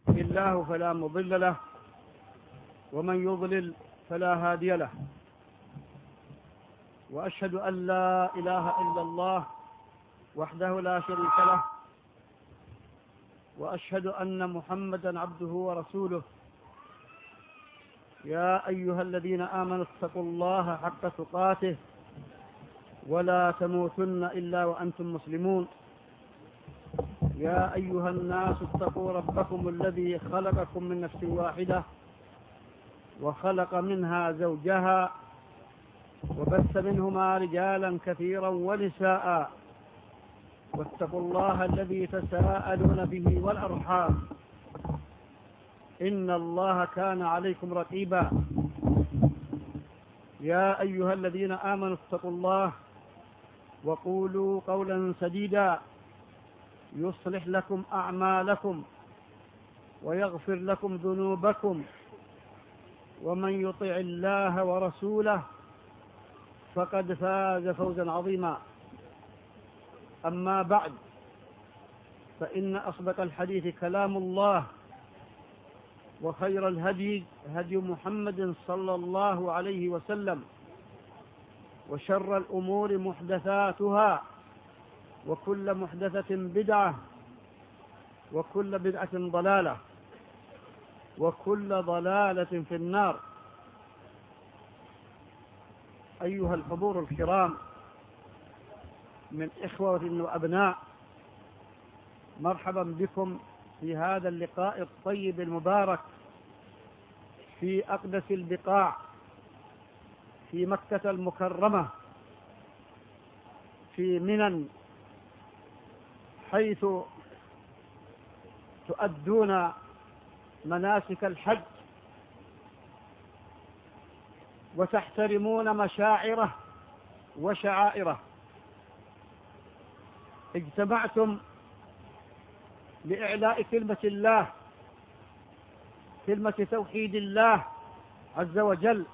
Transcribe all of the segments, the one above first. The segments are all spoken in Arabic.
الله فلا مضل له ومن يضلل فلا هادي له، وأشهد أن لا إله إلا الله وحده لا شريك له، وأشهد أن محمدا عبده ورسوله. يا أيها الذين آمنوا اتقوا الله حق تقاته ولا تموتن إلا وأنتم مسلمون. يا أيها الناس اتقوا ربكم الذي خلقكم من نفس واحدة وخلق منها زوجها وبث منهما رجالا كثيرا ونساء، واتقوا الله الذي تساءلون به والأرحام إن الله كان عليكم رقيبا. يا أيها الذين آمنوا اتقوا الله وقولوا قولا سديدا يصلح لكم أعمالكم ويغفر لكم ذنوبكم، ومن يطع الله ورسوله فقد فاز فوزا عظيما. أما بعد، فإن أصدق الحديث كلام الله، وخير الهدي هدي محمد صلى الله عليه وسلم، وشر الأمور محدثاتها، وكل محدثة بدعة، وكل بدعة ضلالة، وكل ضلالة في النار. أيها الحضور الكرام من إخوة وأبناء، مرحبا بكم في هذا اللقاء الطيب المبارك في أقدس البقاع في مكة المكرمة في منى، حيث تؤدون مناسك الحج وتحترمون مشاعره وشعائره. اجتمعتم لإعلاء كلمة الله، كلمة توحيد الله عز وجل،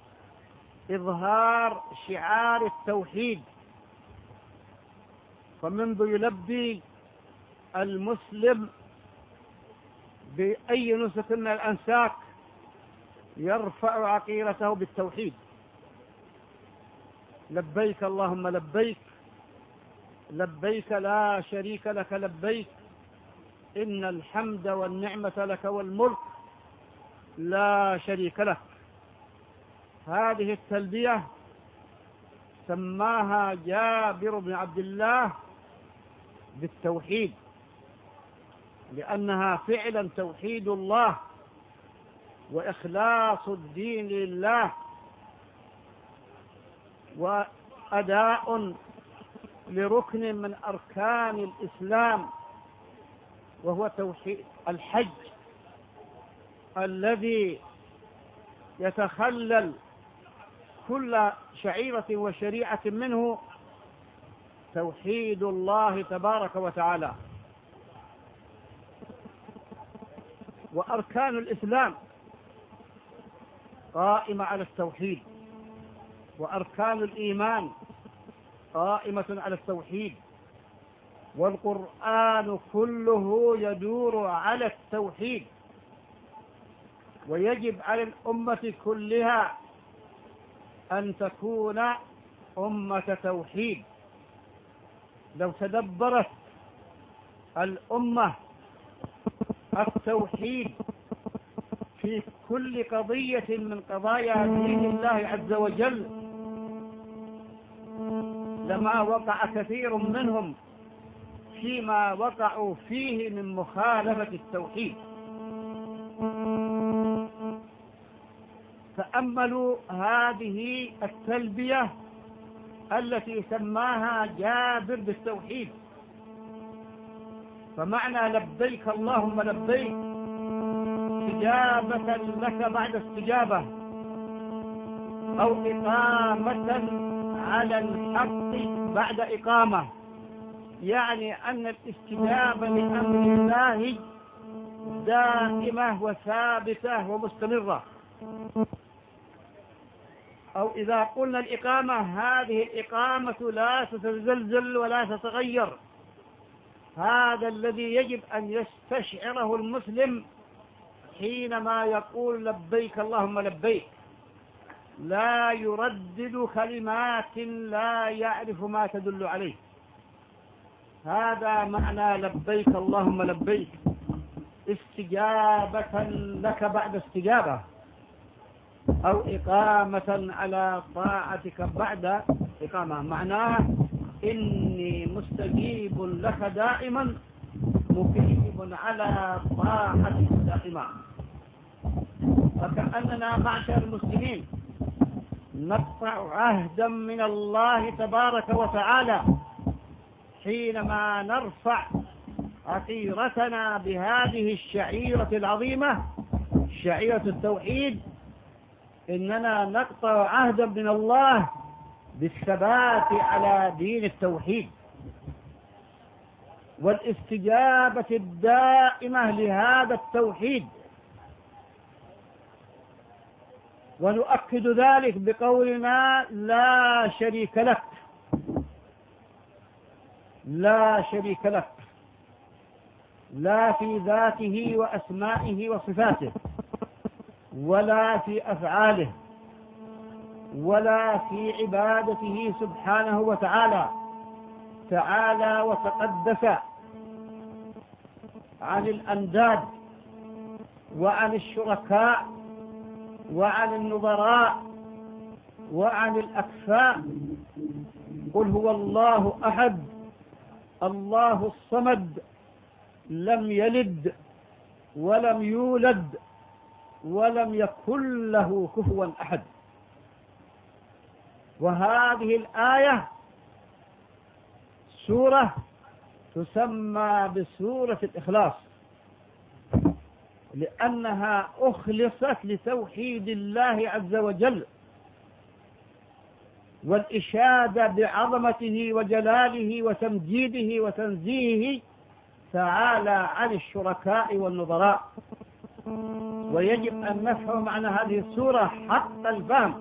إظهار شعار التوحيد. فمنذ يلبي المسلم بأي نسك من الأنساك يرفع عقيرته بالتوحيد: لبيك اللهم لبيك، لبيك لا شريك لك لبيك، إن الحمد والنعمة لك والملك لا شريك لك. هذه التلبية سماها جابر بن عبد الله بالتوحيد، لأنها فعلا توحيد الله وإخلاص الدين لله، وأداء لركن من أركان الإسلام، وهو توحيد الحج، الذي يتخلل كل شعيرة وشريعة منه توحيد الله تبارك وتعالى. وأركان الإسلام قائمة على التوحيد، وأركان الإيمان قائمة على التوحيد، والقرآن كله يدور على التوحيد. ويجب على الأمة كلها أن تكون أمة توحيد. لو تدبرت الأمة التوحيد في كل قضية من قضايا دين الله عز وجل لما وقع كثير منهم فيما وقعوا فيه من مخالفة التوحيد. تأملوا هذه التلبية التي سماها جابر بالتوحيد. فمعنى لبيك اللهم لبيك استجابة لك بعد استجابة، أو إقامة على الحق بعد إقامة، يعني أن الاستجابة لأمر الله دائمة وثابتة ومستمرة. أو إذا قلنا الإقامة، هذه الإقامة لا تتزلزل ولا تتغير. هذا الذي يجب أن يستشعره المسلم حينما يقول لبيك اللهم لبيك لا يردد كلمات لا يعرف ما تدل عليه. هذا معنى لبيك اللهم لبيك، استجابة لك بعد استجابة، أو إقامة على طاعتك بعد إقامة. معناه إني مستجيب لك دائما مقيم على طاعتك دائما. فكأننا معشر المسلمين نقطع عهدا من الله تبارك وتعالى حينما نرفع عقيرتنا بهذه الشعيرة العظيمة، شعيرة التوحيد، إننا نقطع عهدا من الله بالثبات على دين التوحيد والاستجابة الدائمة لهذا التوحيد. ونؤكد ذلك بقولنا لا شريك لك، لا شريك لك، لا في ذاته وأسمائه وصفاته، ولا في أفعاله، ولا في عبادته سبحانه وتعالى، تعالى وتقدس عن الأنداد وعن الشركاء وعن النظراء وعن الأكفاء. قل هو الله أحد الله الصمد لم يلد ولم يولد ولم يكن له كفوا أحد. وهذه الآية سورة تسمى بسورة الإخلاص، لأنها أخلصت لتوحيد الله عز وجل والإشادة بعظمته وجلاله وتمجيده وتنزيهه تعالى عن الشركاء والنظراء. ويجب أن نفهم معنى هذه السورة حق الفهم،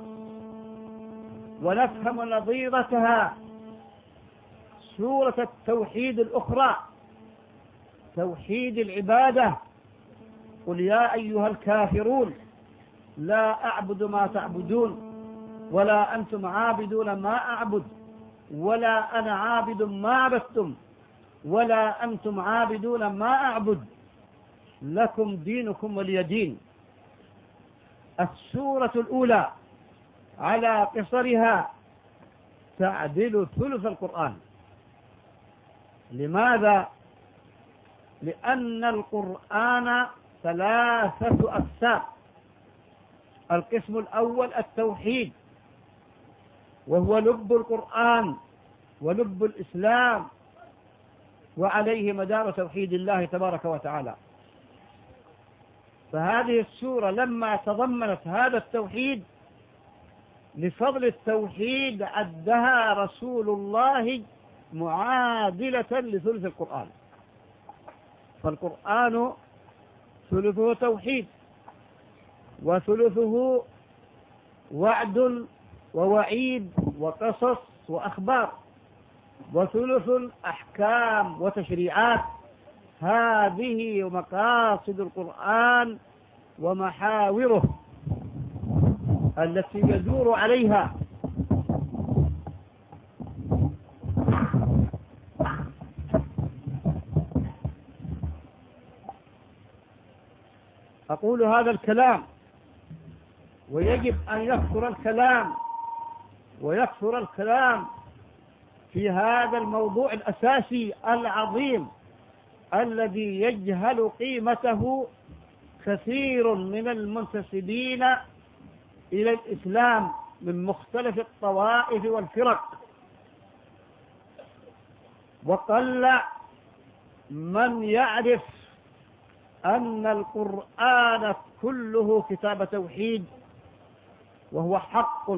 ونفهم نظيرتها سورة التوحيد الأخرى، توحيد العبادة. قل يا أيها الكافرون لا أعبد ما تعبدون ولا أنتم عابدون ما أعبد ولا أنا عابد ما عبدتم ولا أنتم عابدون ما أعبد لكم دينكم ولي دين. السورة الأولى على قصرها تعدل ثلث القرآن. لماذا؟ لأن القرآن ثلاثة أقسام. القسم الأول التوحيد، وهو لب القرآن ولب الإسلام، وعليه مدار توحيد الله تبارك وتعالى. فهذه السورة لما تضمنت هذا التوحيد لفضل التوحيد عدها رسول الله معادلة لثلث القرآن. فالقرآن ثلثه توحيد وثلثه وعد ووعيد وقصص وأخبار، وثلث أحكام وتشريعات. هذه مقاصد القرآن ومحاوره التي يدور عليها. أقول هذا الكلام ويجب أن يكثر الكلام ويكثر الكلام في هذا الموضوع الأساسي العظيم الذي يجهل قيمته كثير من المنتسبين إلى الإسلام من مختلف الطوائف والفرق، وقل من يعرف أن القرآن كله كتاب توحيد وهو حق.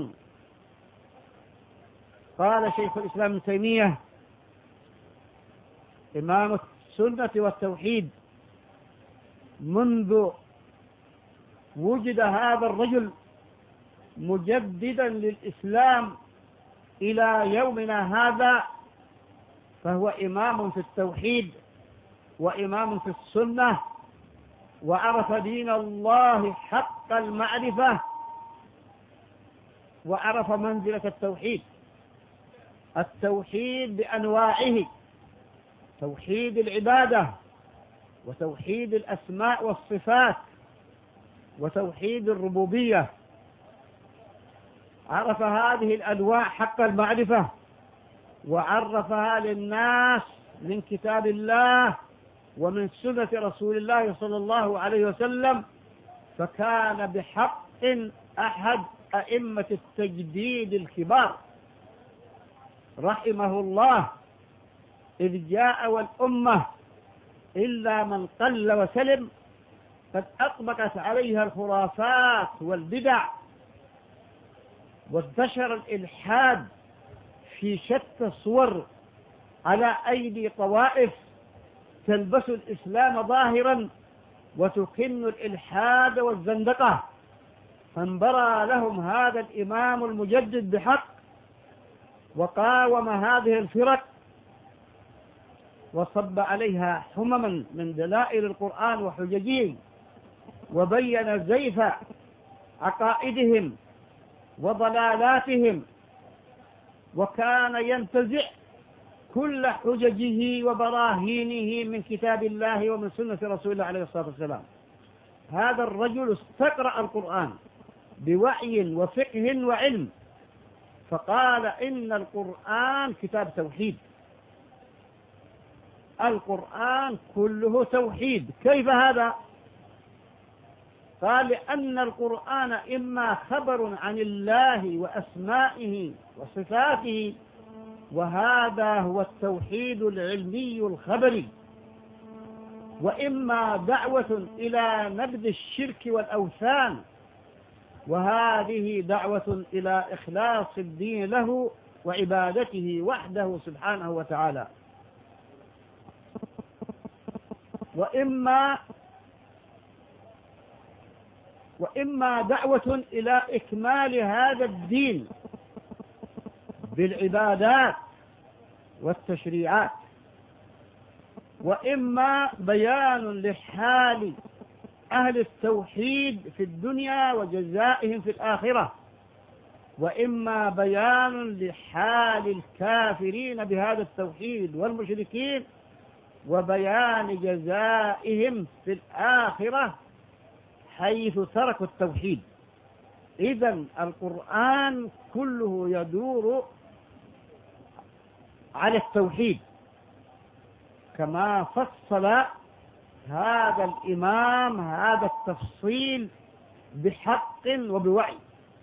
قال شيخ الإسلام ابن تيمية إمام السنة والتوحيد: منذ وجد هذا الرجل مجددا للإسلام إلى يومنا هذا فهو إمام في التوحيد وإمام في السنة وعرف دين الله حق المعرفة، وعرف منزلة التوحيد، التوحيد بأنواعه، توحيد العبادة، وتوحيد الأسماء والصفات، وتوحيد الربوبية. عرف هذه الأنواع حق المعرفة، وعرفها للناس من كتاب الله ومن سنة رسول الله صلى الله عليه وسلم، فكان بحق أحد أئمة التجديد الكبار رحمه الله، إذ جاء والأمة إلا من قل وسلم قد أطبقت عليها الخرافات والبدع، وانتشر الإلحاد في شتى الصور على أيدي طوائف تلبس الإسلام ظاهرا وتكن الإلحاد والزندقة، فانبرى لهم هذا الإمام المجدد بحق، وقاوم هذه الفرق وصب عليها حمما من دلائل القرآن وحججه، وبين زيف عقائدهم وضلالاتهم، وكان ينتزع كل حججه وبراهينه من كتاب الله ومن سنة رسول الله عليه الصلاة والسلام. هذا الرجل استقرأ القرآن بوعي وفقه وعلم، فقال إن القرآن كتاب توحيد، القرآن كله توحيد. كيف هذا؟ قال لأن القرآن إما خبر عن الله وأسمائه وصفاته، وهذا هو التوحيد العلمي الخبري، وإما دعوة إلى نبذ الشرك والأوثان، وهذه دعوة إلى إخلاص الدين له وعبادته وحده سبحانه وتعالى، وإما دعوة إلى إكمال هذا الدين بالعبادات والتشريعات، وإما بيان لحال أهل التوحيد في الدنيا وجزائهم في الآخرة، وإما بيان لحال الكافرين بهذا التوحيد والمشركين وبيان جزائهم في الآخرة حيث تركوا التوحيد. إذن القرآن كله يدور على التوحيد، كما فصل هذا الإمام هذا التفصيل بحق وبوعي.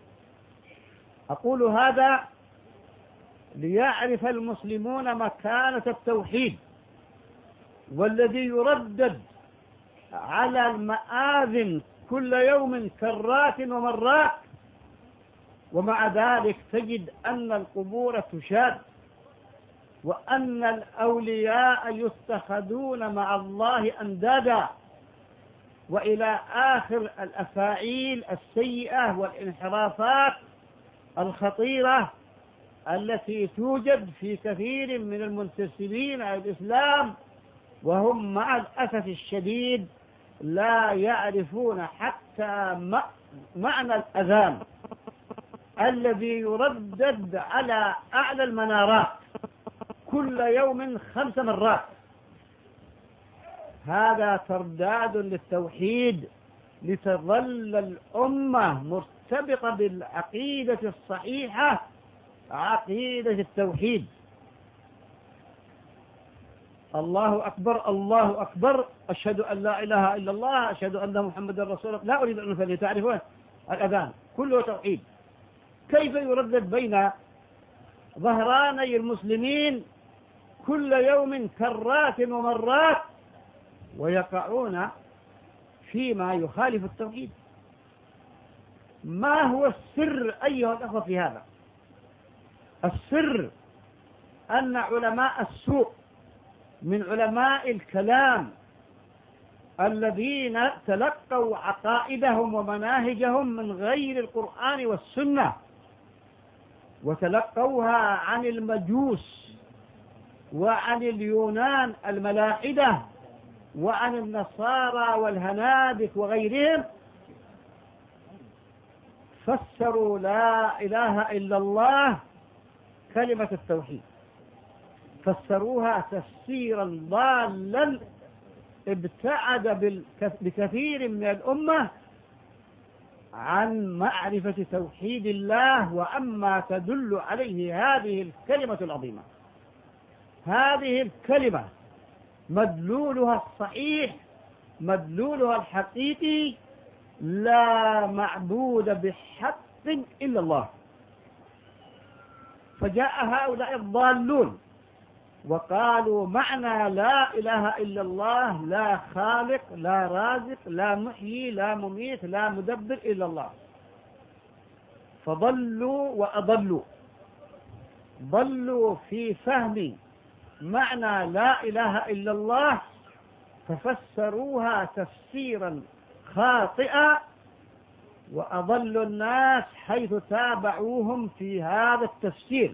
أقول هذا ليعرف المسلمون مكانة التوحيد، والذي يردد على المآذن كل يوم كرات ومرات، ومع ذلك تجد أن القبور تشاد، وأن الأولياء يتخذون مع الله أندادا، وإلى آخر الأفاعيل السيئة والانحرافات الخطيرة التي توجد في كثير من المنتسبين إلى الإسلام، وهم مع الأسف الشديد لا يعرفون حتى معنى الأذان الذي يردد على أعلى المنارات كل يوم 5 مرات. هذا ترداد للتوحيد لتظل الأمة مرتبطة بالعقيدة الصحيحة، عقيدة التوحيد. الله أكبر الله أكبر، أشهد أن لا إله إلا الله، أشهد أن محمدا رسول الله، لا أريد أن أفعل. تعرفون الأذان كله توحيد. كيف يردد بين ظهراني المسلمين كل يوم كرات ومرات ويقعون فيما يخالف التوحيد؟ ما هو السر أيها الأخوة في هذا؟ السر أن علماء السوء من علماء الكلام الذين تلقوا عقائدهم ومناهجهم من غير القرآن والسنة، وتلقوها عن المجوس وعن اليونان الملاحدة وعن النصارى والهنادك وغيرهم فسروا لا إله إلا الله كلمة التوحيد، فسروها تفسيرا ضالا ابتعد بكثير من الأمة عن معرفة توحيد الله وعما تدل عليه هذه الكلمة العظيمة. هذه الكلمة مدلولها الصحيح، مدلولها الحقيقي: لا معبود بحق إلا الله. فجاء هؤلاء الضالون وقالوا معنى لا إله إلا الله لا خالق لا رازق لا محيي لا مميت لا مدبر إلا الله، فضلوا وأضلوا. ضلوا في فهم معنى لا إله إلا الله ففسروها تفسيرا خاطئا، وأضلوا الناس حيث تابعوهم في هذا التفسير.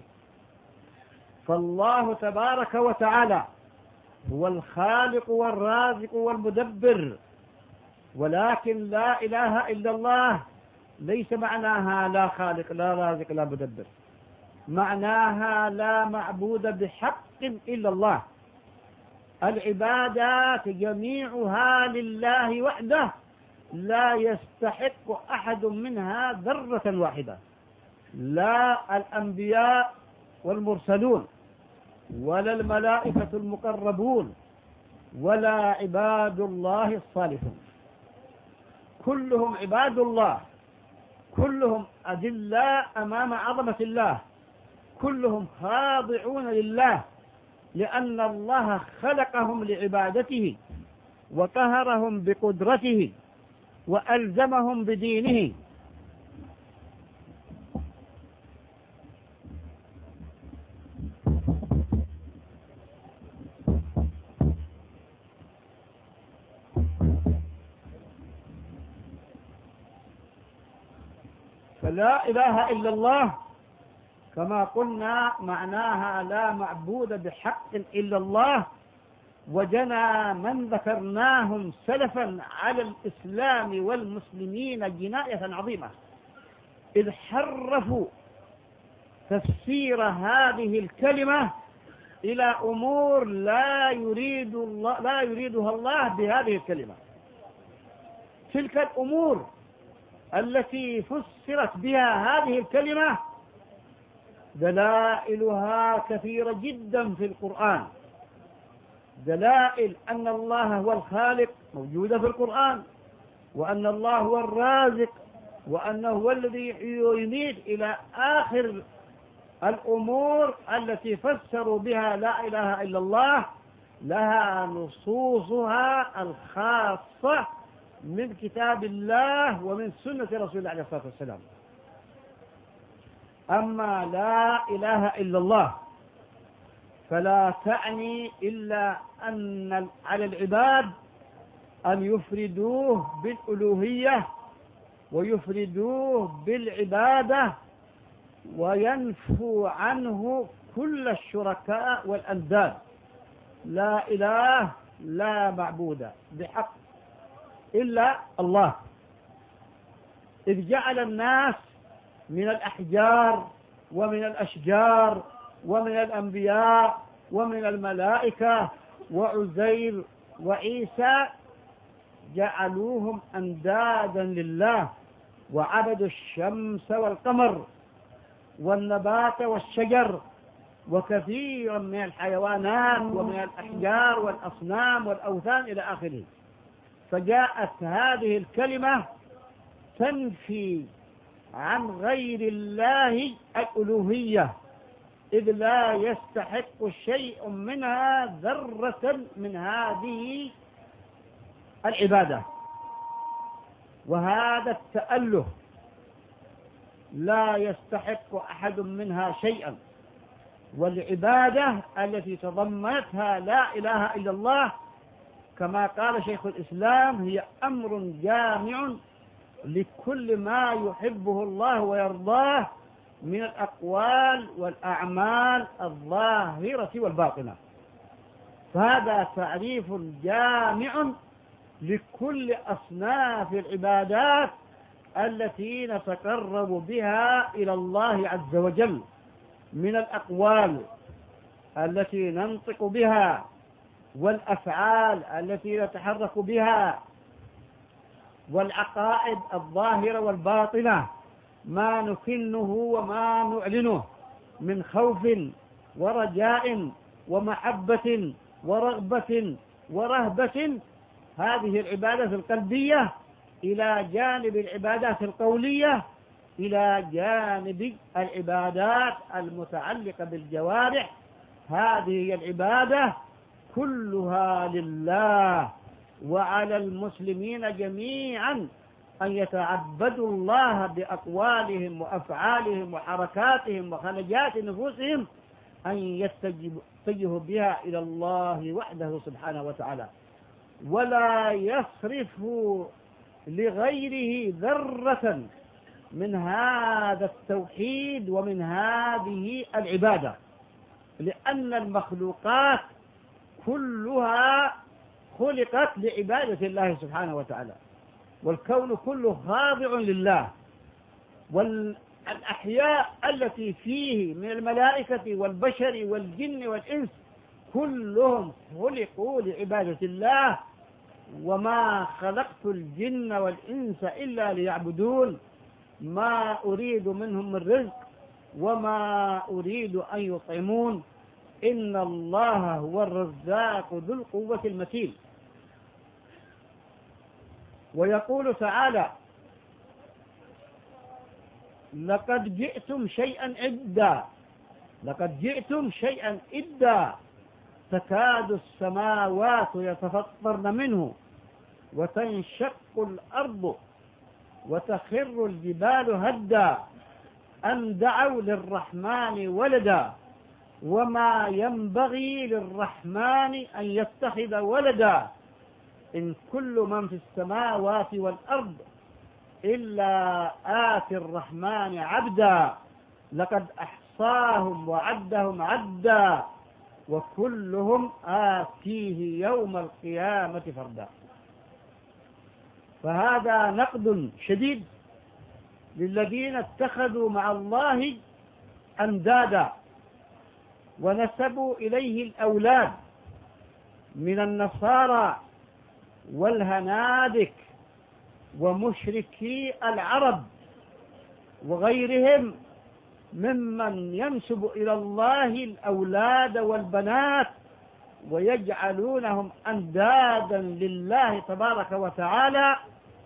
فالله تبارك وتعالى هو الخالق والرازق والمدبر، ولكن لا إله إلا الله ليس معناها لا خالق لا رازق لا مدبر، معناها لا معبود بحق إلا الله. العبادات جميعها لله وحده، لا يستحق أحد منها ذرة واحدة، لا الأنبياء والمرسلون ولا الملائكة المقربون ولا عباد الله الصالحون، كلهم عباد الله، كلهم أذلاء أمام عظمة الله، كلهم خاضعون لله، لأن الله خلقهم لعبادته وقهرهم بقدرته وألزمهم بدينه. فلا إله إلا الله كما قلنا معناها لا معبود بحق إلا الله. وجنى من ذكرناهم سلفا على الإسلام والمسلمين جناية عظيمة، إذ حرفوا تفسير هذه الكلمة إلى أمور لا يريدها الله بهذه الكلمة. تلك الأمور التي فسرت بها هذه الكلمة دلائلها كثيرة جدا في القرآن. دلائل أن الله هو الخالق موجودة في القرآن، وأن الله هو الرازق، وأنه هو الذي يميت، إلى آخر الأمور التي فسروا بها لا إله إلا الله لها نصوصها الخاصة من كتاب الله ومن سنة رسول الله عليه الصلاة والسلام. أما لا إله إلا الله فلا تعني إلا أن على العباد أن يفردوه بالألوهية ويفردوه بالعبادة وينفوا عنه كل الشركاء والأنداد. لا إله لا معبود بحق إلا الله، إذ جعل الناس من الأحجار ومن الأشجار ومن الأنبياء ومن الملائكة وعزير وعيسى جعلوهم أندادا لله، وعبدوا الشمس والقمر والنبات والشجر وكثيرا من الحيوانات ومن الأحجار والأصنام والأوثان إلى آخره. فجاءت هذه الكلمة تنفي عن غير الله الألوهية، إذ لا يستحق شيء منها ذرة من هذه العبادة. وهذا التأله لا يستحق أحد منها شيئا. والعبادة التي تضمنتها لا إله إلا الله كما قال شيخ الإسلام هي أمر جامع لكل ما يحبه الله ويرضاه من الأقوال والأعمال الظاهرة والباطنة. فهذا تعريف جامع لكل أصناف العبادات التي نتقرب بها إلى الله عز وجل، من الأقوال التي ننطق بها، والأفعال التي نتحرك بها، والعقائد الظاهرة والباطنة، ما نكنه وما نعلنه من خوف ورجاء ومحبة ورغبة ورهبة. هذه العبادات القلبية إلى جانب العبادات القولية، إلى جانب العبادات المتعلقة بالجوارح. هذه العبادة كلها لله، وعلى المسلمين جميعا أن يتعبدوا الله بأقوالهم وأفعالهم وحركاتهم وخلجات نفوسهم، أن يتجهوا بها إلى الله وحده سبحانه وتعالى، ولا يصرفوا لغيره ذرة من هذا التوحيد ومن هذه العبادة، لأن المخلوقات كلها خلقت لعبادة الله سبحانه وتعالى، والكون كله خاضع لله. والأحياء التي فيه من الملائكة والبشر والجن والإنس كلهم خلقوا لعبادة الله. وما خلقت الجن والإنس إلا ليعبدون، ما أريد منهم من رزق وما أريد أن يطعمون، إن الله هو الرزاق ذو القوة المتين. ويقول تعالى: لقد جئتم شيئا إدا، لقد جئتم شيئا إدا، تكاد السماوات يتفطرن منه وتنشق الأرض وتخر الجبال هدا أن دعوا للرحمن ولدا وما ينبغي للرحمن أن يتخذ ولدا إن كل من في السماوات والأرض إلا آتي الرحمن عبدا لقد أحصاهم وعدهم عدا وكلهم آتيه يوم القيامة فردا. فهذا نقد شديد للذين اتخذوا مع الله أندادا ونسبوا إليه الأولاد من النصارى والهنادك ومشركي العرب وغيرهم ممن ينسب إلى الله الأولاد والبنات ويجعلونهم أندادا لله تبارك وتعالى.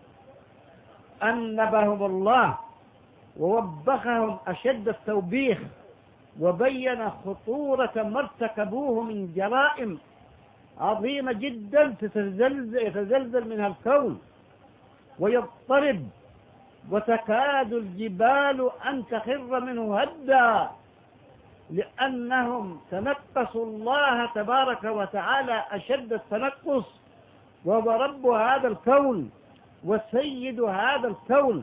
أنبهم الله ووبخهم أشد التوبيخ وبين خطورة ما ارتكبوه من جرائم عظيمة جدا يتزلزل منها الكون ويضطرب وتكاد الجبال أن تخر منه هدا، لأنهم تنقصوا الله تبارك وتعالى أشد التنقص، وهو رب هذا الكون وسيد هذا الكون.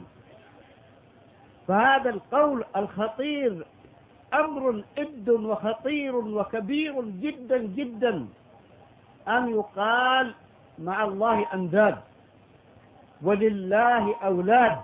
فهذا القول الخطير أمر إبد وخطير وكبير جدا جدا، أن يقال مع الله أنداد ولله أولاد،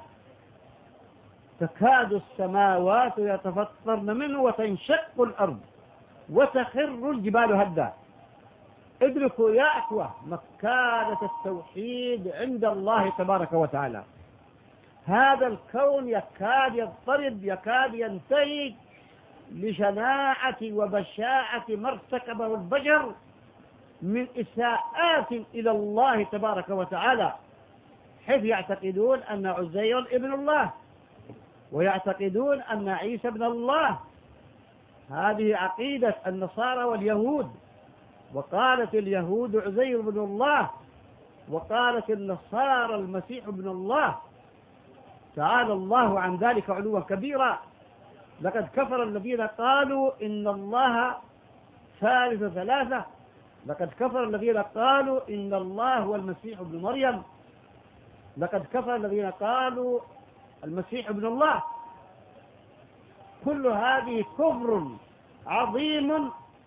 تكاد السماوات يتفطرن منه وتنشق الأرض وتخر الجبال هدا. ادركوا يا أخوة مكانة التوحيد عند الله تبارك وتعالى. هذا الكون يكاد يضطرب، يكاد ينتهي لشناعة وبشاعة ما ارتكبه البشر من إساءات إلى الله تبارك وتعالى، حيث يعتقدون أن عزير ابن الله ويعتقدون أن عيسى ابن الله. هذه عقيدة النصارى واليهود، وقالت اليهود عزير ابن الله وقالت النصارى المسيح ابن الله. تعالى الله عن ذلك علوا كبيرا. لقد كفر الذين قالوا إن الله ثالث ثلاثة، لقد كفر الذين قالوا إن الله هو المسيح ابن مريم، لقد كفر الذين قالوا المسيح ابن الله. كل هذه كفر عظيم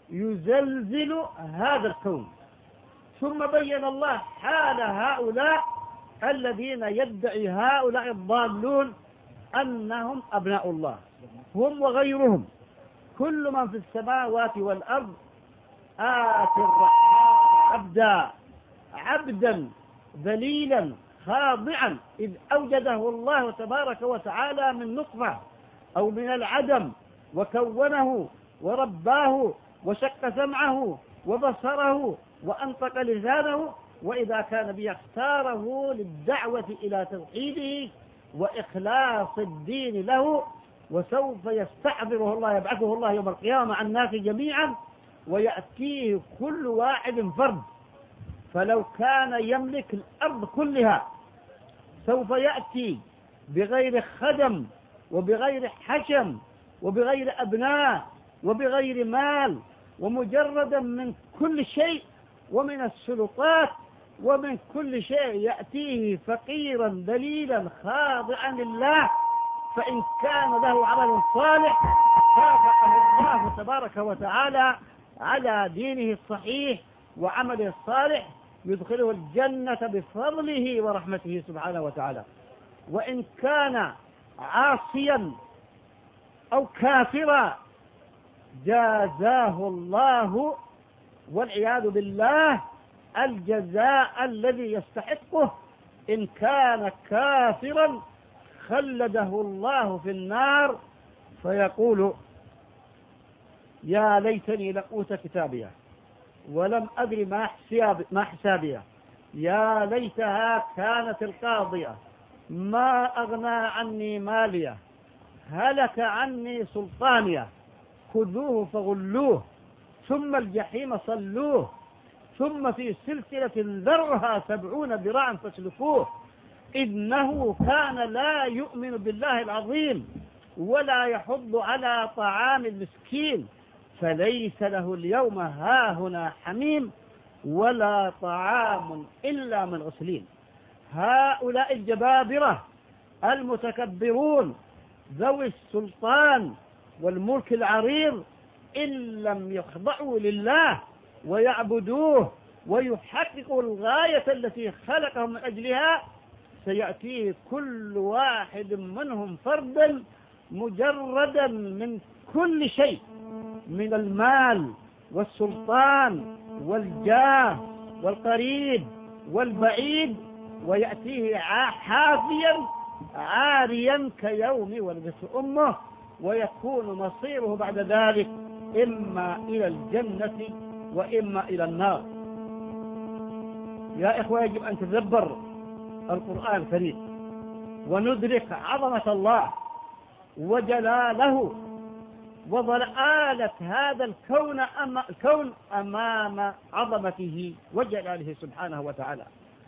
يزلزل هذا الكون. ثم بين الله حال هؤلاء الذين يدعي هؤلاء الضالون أنهم أبناء الله، هم وغيرهم، كل من في السماوات والأرض آتي الرحمن عبدا ذليلا خاضعا، إذ أوجده الله تبارك وتعالى من نطفة أو من العدم، وكونه ورباه وشق سمعه وبصره وأنطق لسانه، وإذا كان بيختاره للدعوة إلى توحيده وإخلاص الدين له، وسوف يستحضره الله، يبعثه الله يوم القيامة عن الناس جميعا، ويأتيه كل واحد فرد. فلو كان يملك الأرض كلها سوف يأتي بغير خدم وبغير حشم وبغير أبناء وبغير مال، ومجردا من كل شيء ومن السلطات ومن كل شيء، يأتيه فقيرا ذليلا خاضعا لله. فإن كان له عمل صالح كافأه الله تبارك وتعالى على دينه الصحيح وعمله الصالح، يدخله الجنة بفضله ورحمته سبحانه وتعالى. وإن كان عاصيا أو كافرا جازاه الله والعياذ بالله الجزاء الذي يستحقه. إن كان كافرا خلده الله في النار فيقول يا ليتني لم أوت كتابيه ولم أدري ما حسابيه، يا ليتها كانت القاضية ما أغنى عني ماليه، هلك عني سلطانيه، خذوه فغلوه ثم الجحيم صلوه ثم في سلسلة ذرعها 70 ذراعا فاسلكوه، إنه كان لا يؤمن بالله العظيم ولا يحض على طعام المسكين، فليس له اليوم هاهنا حميم ولا طعام إلا من غسلين. هؤلاء الجبابرة المتكبرون ذوي السلطان والملك العريض إن لم يخضعوا لله ويعبدوه ويحققوا الغاية التي خلقهم من أجلها، سيأتيه كل واحد منهم فردا مجردا من كل شيء، من المال والسلطان والجاه والقريب والبعيد، ويأتيه حافيا عاريا كيوم ولدته أمه، ويكون مصيره بعد ذلك إما إلى الجنة وإما إلى النار. يا إخوة، يجب أن تدبر القرآن الكريم وندرك عظمة الله وجلاله وضلالة هذا الكون أمام عظمته وجلاله سبحانه وتعالى،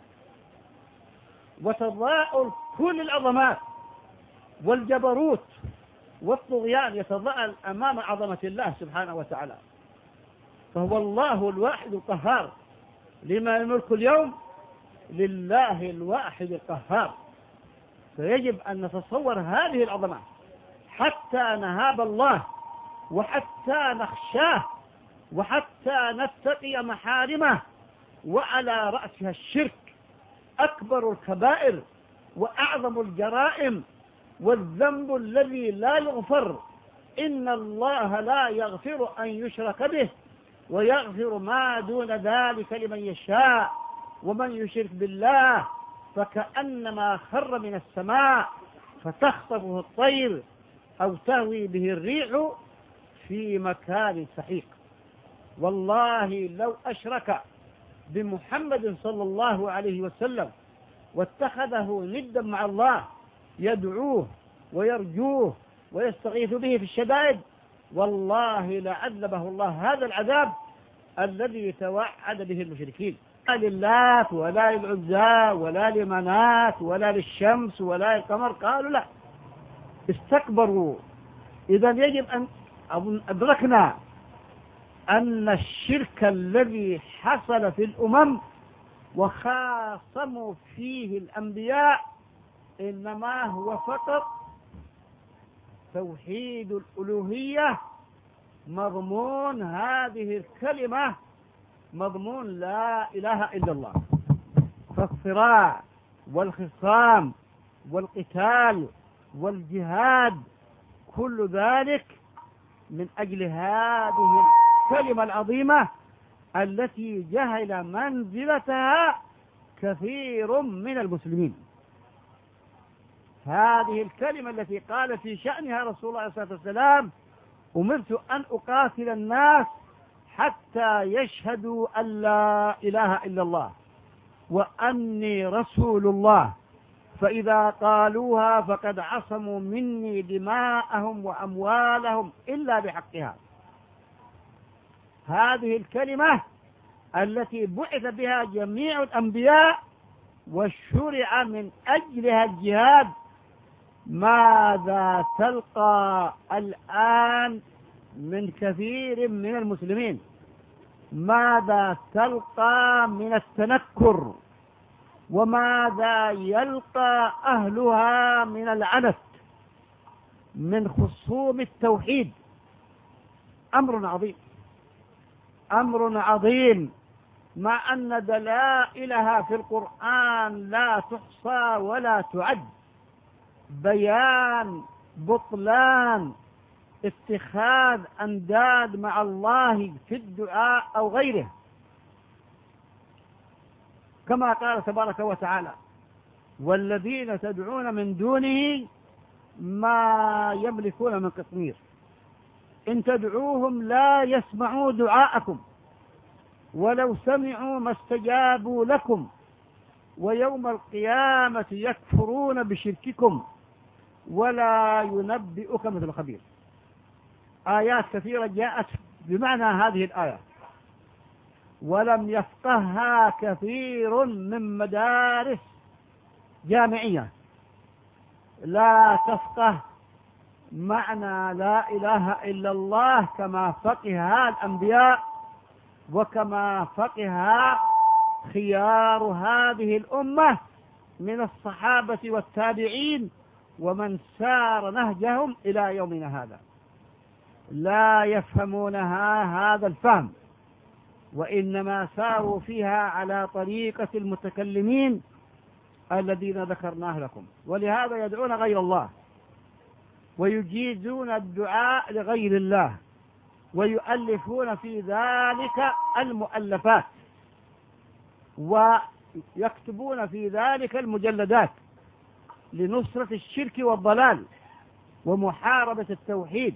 وتضاءل كل العظمات والجبروت والطغيان يتضاءل أمام عظمة الله سبحانه وتعالى. فهو الله الواحد القهار، لما الملك اليوم لله الواحد القهار. فيجب أن نتصور هذه العظمات حتى نهاب الله وحتى نخشاه وحتى نتقي محارمه، وعلى رأسها الشرك أكبر الكبائر وأعظم الجرائم والذنب الذي لا يغفر. إن الله لا يغفر أن يشرك به ويغفر ما دون ذلك لمن يشاء، ومن يشرك بالله فكأنما خر من السماء فتخطفه الطير أو تهوي به الريح في مكان سحيق. والله لو أشرك بمحمد صلى الله عليه وسلم واتخذه ندا مع الله يدعوه ويرجوه ويستغيث به في الشدائد، والله لعذبه الله هذا العذاب الذي توعد به المشركين. لا للات ولا للعزى ولا لمنات ولا للشمس ولا للقمر، قالوا لا، استكبروا. إذا يجب أن أدركنا أن الشرك الذي حصل في الأمم وخاصموا فيه الأنبياء إنما هو فقط توحيد الألوهية مضمون هذه الكلمة مضمون لا إله إلا الله. فالصراع والخصام والقتال والجهاد كل ذلك من أجل هذه الكلمة العظيمة التي جهل منزلتها كثير من المسلمين. هذه الكلمة التي قال في شأنها رسول الله صلى الله عليه وسلم: أمرت أن أقاتل الناس حتى يشهدوا أن لا إله إلا الله وأني رسول الله، فإذا قالوها فقد عصموا مني دماءهم وأموالهم إلا بحقها. هذه الكلمة التي بعث بها جميع الأنبياء وشرع من أجلها الجهاد، ماذا تلقى الآن من كثير من المسلمين؟ ماذا تلقى من التنكر؟ وماذا يلقى أهلها من العنت من خصوم التوحيد؟ أمر عظيم، أمر عظيم، مع أن دلائلها في القرآن لا تحصى ولا تعد. بيان بطلان اتخاذ أنداد مع الله في الدعاء أو غيره، كما قال تبارك وتعالى: والذين تدعون من دونه ما يملكون من قطمير إن تدعوهم لا يسمعوا دعاءكم ولو سمعوا ما استجابوا لكم ويوم القيامة يكفرون بشرككم ولا ينبئك مثل خبير. آيات كثيرة جاءت بمعنى هذه الآية، ولم يفقهها كثير من مدارس جامعية، لا تفقه معنى لا إله إلا الله كما فقهها الأنبياء وكما فقهها خيار هذه الأمة من الصحابة والتابعين ومن سار نهجهم إلى يومنا هذا. لا يفهمونها هذا الفهم، وإنما ساروا فيها على طريقة المتكلمين الذين ذكرناه لكم، ولهذا يدعون غير الله ويجيزون الدعاء لغير الله ويؤلفون في ذلك المؤلفات ويكتبون في ذلك المجلدات لنصرة الشرك والضلال ومحاربة التوحيد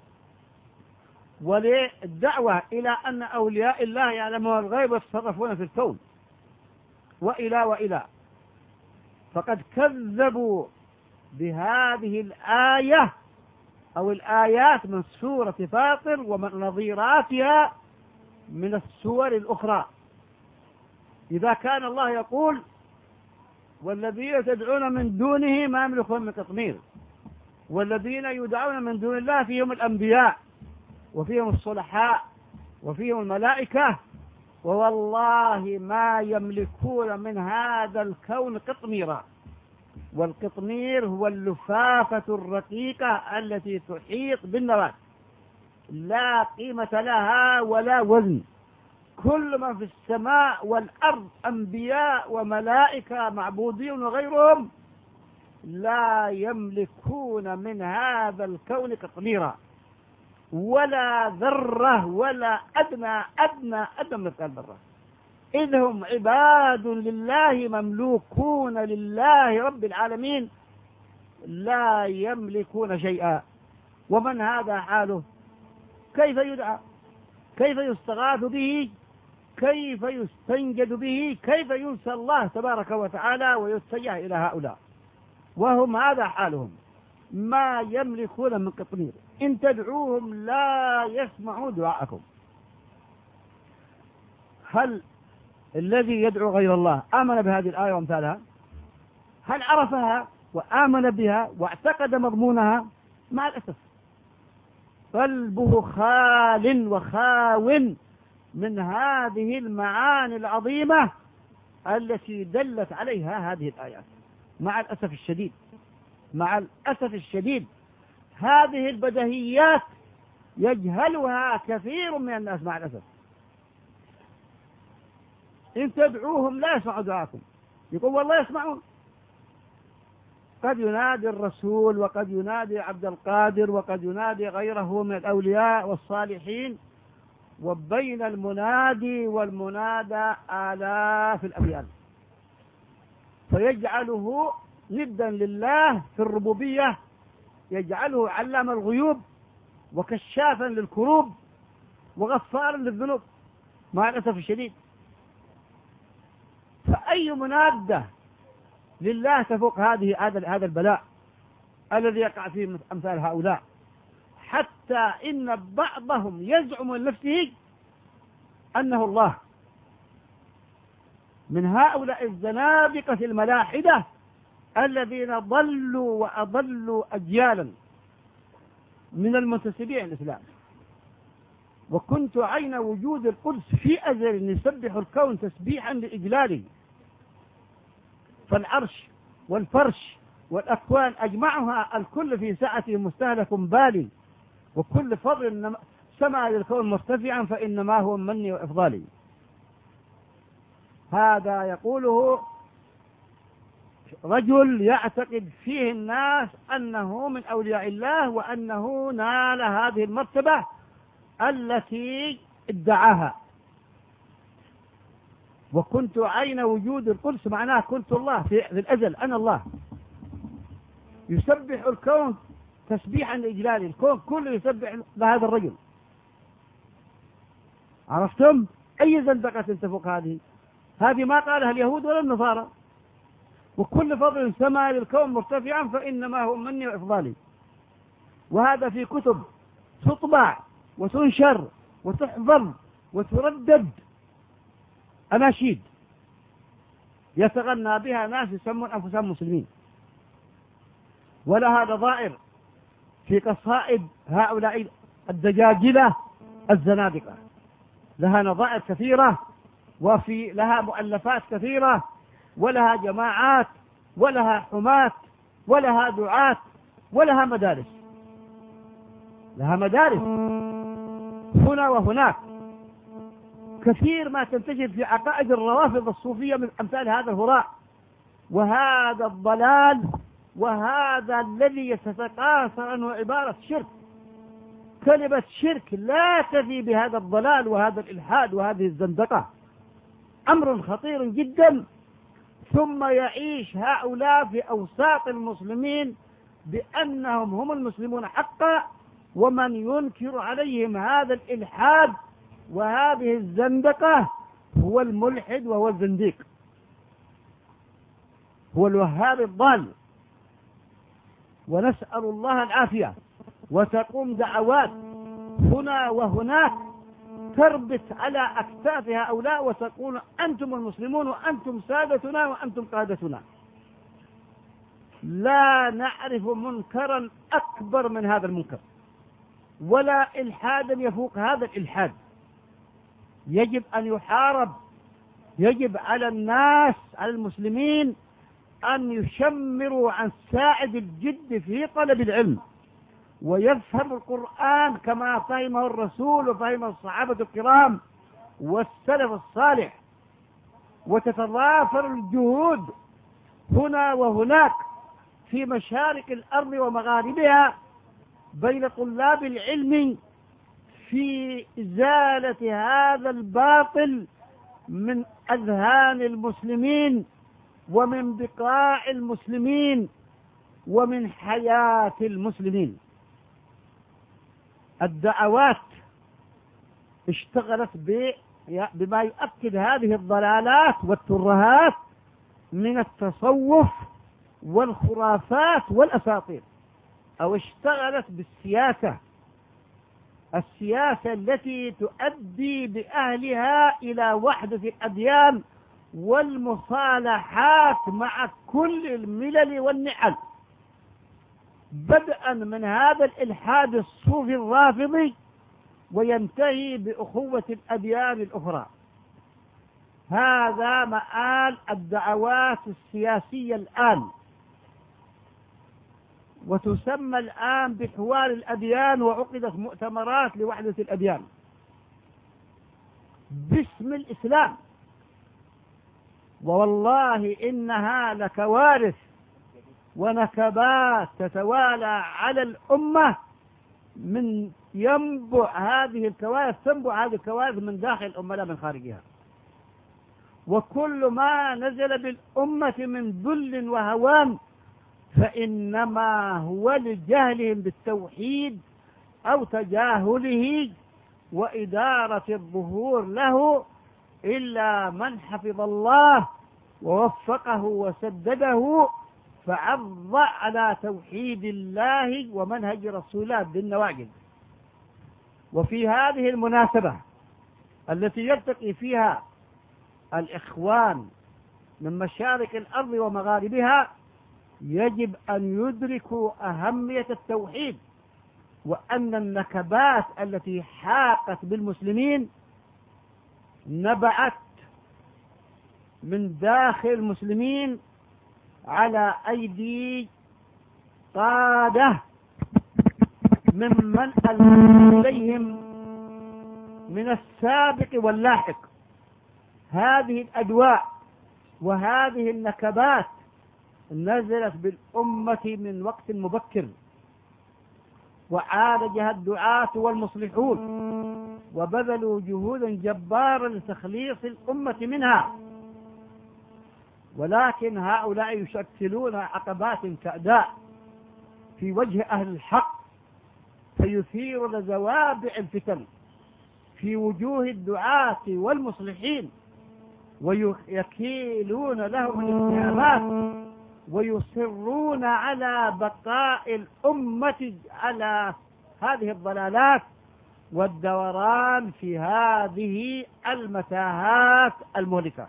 وللدعوة إلى أن أولياء الله يعلمون الغيب ويتصرفون في الكون وإلى فقد كذبوا بهذه الآية أو الآيات من سورة فاطر ومن نظيراتها من السور الأخرى. إذا كان الله يقول: والذين تدعون من دونه ما يملكون من قطمير، والذين يدعون من دون الله فيهم الأنبياء وفيهم الصلحاء وفيهم الملائكة، ووالله ما يملكون من هذا الكون قطميرا. والقطمير هو اللفافة الرقيقة التي تحيط بالنبات، لا قيمة لها ولا وزن. كل من في السماء والأرض أنبياء وملائكة معبودين وغيرهم لا يملكون من هذا الكون قطميرا ولا ذرة ولا أدنى مثقال ذرة، إذ هم عباد لله مملوكون لله رب العالمين لا يملكون شيئا. ومن هذا حاله كيف يدعى؟ كيف يستغاث به؟ كيف يستنجد به؟ كيف ينسى الله تبارك وتعالى ويتجه إلى هؤلاء وهم هذا حالهم؟ ما يملكون من قطمير إن تدعوهم لا يسمعوا دعاءكم. هل الذي يدعو غير الله آمن بهذه الآية وامثالها؟ هل عرفها وآمن بها واعتقد مضمونها؟ مع الأسف قلبه خال وخاو من هذه المعاني العظيمة التي دلت عليها هذه الآيات. مع الأسف الشديد، مع الأسف الشديد، هذه البديهيات يجهلها كثير من الناس مع الأسف. إن تدعوهم لا يسمعوا دعاكم، يقول والله يسمعون. قد ينادي الرسول وقد ينادي عبد القادر وقد ينادي غيره من الأولياء والصالحين، وبين المنادي والمنادى آلاف الأميال، فيجعله ندا لله في الربوبية، يجعله علام الغيوب وكشافا للكروب وغفارا للذنوب مع الأسف الشديد. فأي منادة لله تفوق هذا البلاء الذي يقع فيه أمثال هؤلاء، حتى إن بعضهم يزعم لنفسه أنه الله، من هؤلاء الزنادقة الملاحدة الذين ضلوا وأضلوا أجيالا من المنتسبين الإسلام. وكنت عين وجود القدس في أزل يسبح الكون تسبيحا لإجلاله، فالعرش والفرش والأكوان أجمعها الكل في سعته مستهلك بالي، وكل فضل سمع للكون مرتفعا فإنما هو مني وإفضالي. هذا يقوله رجل يعتقد فيه الناس أنه من أولياء الله وأنه نال هذه المرتبة التي ادعاها. وكنت عين وجود القدس معناه كنت الله في الأزل، أنا الله. يسبح الكون تسبيحا لإجلاله، الكون كله يسبح لهذا الرجل. عرفتم؟ أي زندقة تفوق هذه ما قالها اليهود ولا النصارى. وكل فضل سما للكون مرتفعا فإنما هو مني وإفضالي. وهذا في كتب تطبع وتنشر وتحفظ وتردد، أناشيد يتغنى بها ناس يسمون أنفسهم مسلمين، ولها نظائر في قصائد هؤلاء الدجاجلة الزنادقة، لها نظائر كثيرة، وفي لها مؤلفات كثيرة، ولها جماعات، ولها حماة، ولها دعاة، ولها مدارس، لها مدارس هنا وهناك. كثير ما تنتشر في عقائد الروافض الصوفية من أمثال هذا الهراء وهذا الضلال، وهذا الذي يتكاثر أنه عبارة شرك. كلمة شرك لا تفي بهذا الضلال وهذا الإلحاد وهذه الزندقة، أمر خطير جدا. ثم يعيش هؤلاء في أوساط المسلمين بأنهم هم المسلمون حقا، ومن ينكر عليهم هذا الإلحاد وهذه الزندقة هو الملحد وهو الزنديق، هو الوهاب الضال. ونسأل الله العافية. وتقوم دعوات هنا وهناك تربط على أكتاف هؤلاء وتقول أنتم المسلمون وأنتم سادتنا وأنتم قادتنا. لا نعرف منكرا أكبر من هذا المنكر، ولا إلحادا يفوق هذا الإلحاد. يجب أن يحارب. يجب على الناس، على المسلمين، أن يشمروا عن ساعد الجد في طلب العلم، ويفهم القرآن كما فهمه الرسول وفهمه الصحابة الكرام والسلف الصالح، وتتضافر الجهود هنا وهناك في مشارق الأرض ومغاربها بين طلاب العلم في إزالة هذا الباطل من أذهان المسلمين ومن بقاع المسلمين ومن حياة المسلمين. الدعوات اشتغلت بما يؤكد هذه الضلالات والترهات من التصوف والخرافات والأساطير، أو اشتغلت بالسياسة، السياسة التي تؤدي بأهلها إلى وحدة الأديان والمصالحات مع كل الملل والنحل، بدءا من هذا الإلحاد الصوفي الرافضي وينتهي بأخوة الأديان الأخرى. هذا مآل الدعوات السياسية الآن. وتسمى الآن بحوار الأديان، وعقدت مؤتمرات لوحدة الأديان باسم الإسلام. والله إنها لكوارث ونكبات تتوالى على الأمة، من ينبع هذه الكوارث، تنبع هذه الكوارث من داخل الأمة لا من خارجها. وكل ما نزل بالأمة من ذل وهوان فإنما هو لجهلهم بالتوحيد أو تجاهله وإدارة الظهور له، إلا من حفظ الله ووفقه وسدده فعض على توحيد الله ومنهج رسوله بالنواجذ. وفي هذه المناسبة التي يلتقي فيها الإخوان من مشارق الأرض ومغاربها، يجب أن يدركوا أهمية التوحيد، وأن النكبات التي حاقت بالمسلمين نبعت من داخل المسلمين على أيدي قادة ممن إليهم من السابق واللاحق. هذه الأدواء وهذه النكبات نزلت بالأمة من وقت مبكر، وعالجها الدعاة والمصلحون وبذلوا جهودا جبارا لتخليص الأمة منها. ولكن هؤلاء يشكلون عقبات كأداء في وجه أهل الحق، فيثيرون زوابع الفتن في وجوه الدعاة والمصلحين، ويكيلون لهم الاتهامات، ويصرون على بقاء الأمة على هذه الضلالات والدوران في هذه المتاهات المهلكة.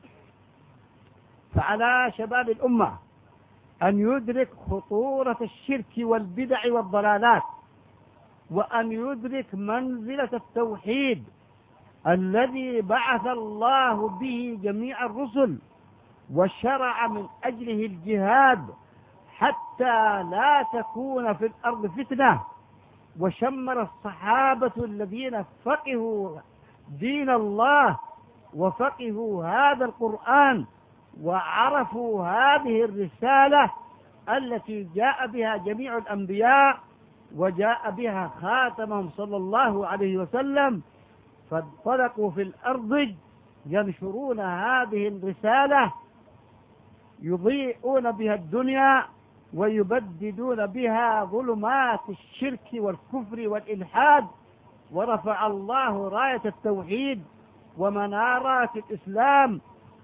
فعلى شباب الأمة أن يدرك خطورة الشرك والبدع والضلالات، وأن يدرك منزلة التوحيد الذي بعث الله به جميع الرسل وشرع من أجله الجهاد حتى لا تكون في الأرض فتنة. وشمر الصحابة الذين فقهوا دين الله وفقهوا هذا القرآن وعرفوا هذه الرسالة التي جاء بها جميع الأنبياء وجاء بها خاتمهم صلى الله عليه وسلم، فانطلقوا في الأرض ينشرون هذه الرسالة، يضيئون بها الدنيا ويبددون بها ظلمات الشرك والكفر والإلحاد. ورفع الله راية التوحيد ومنارات الإسلام،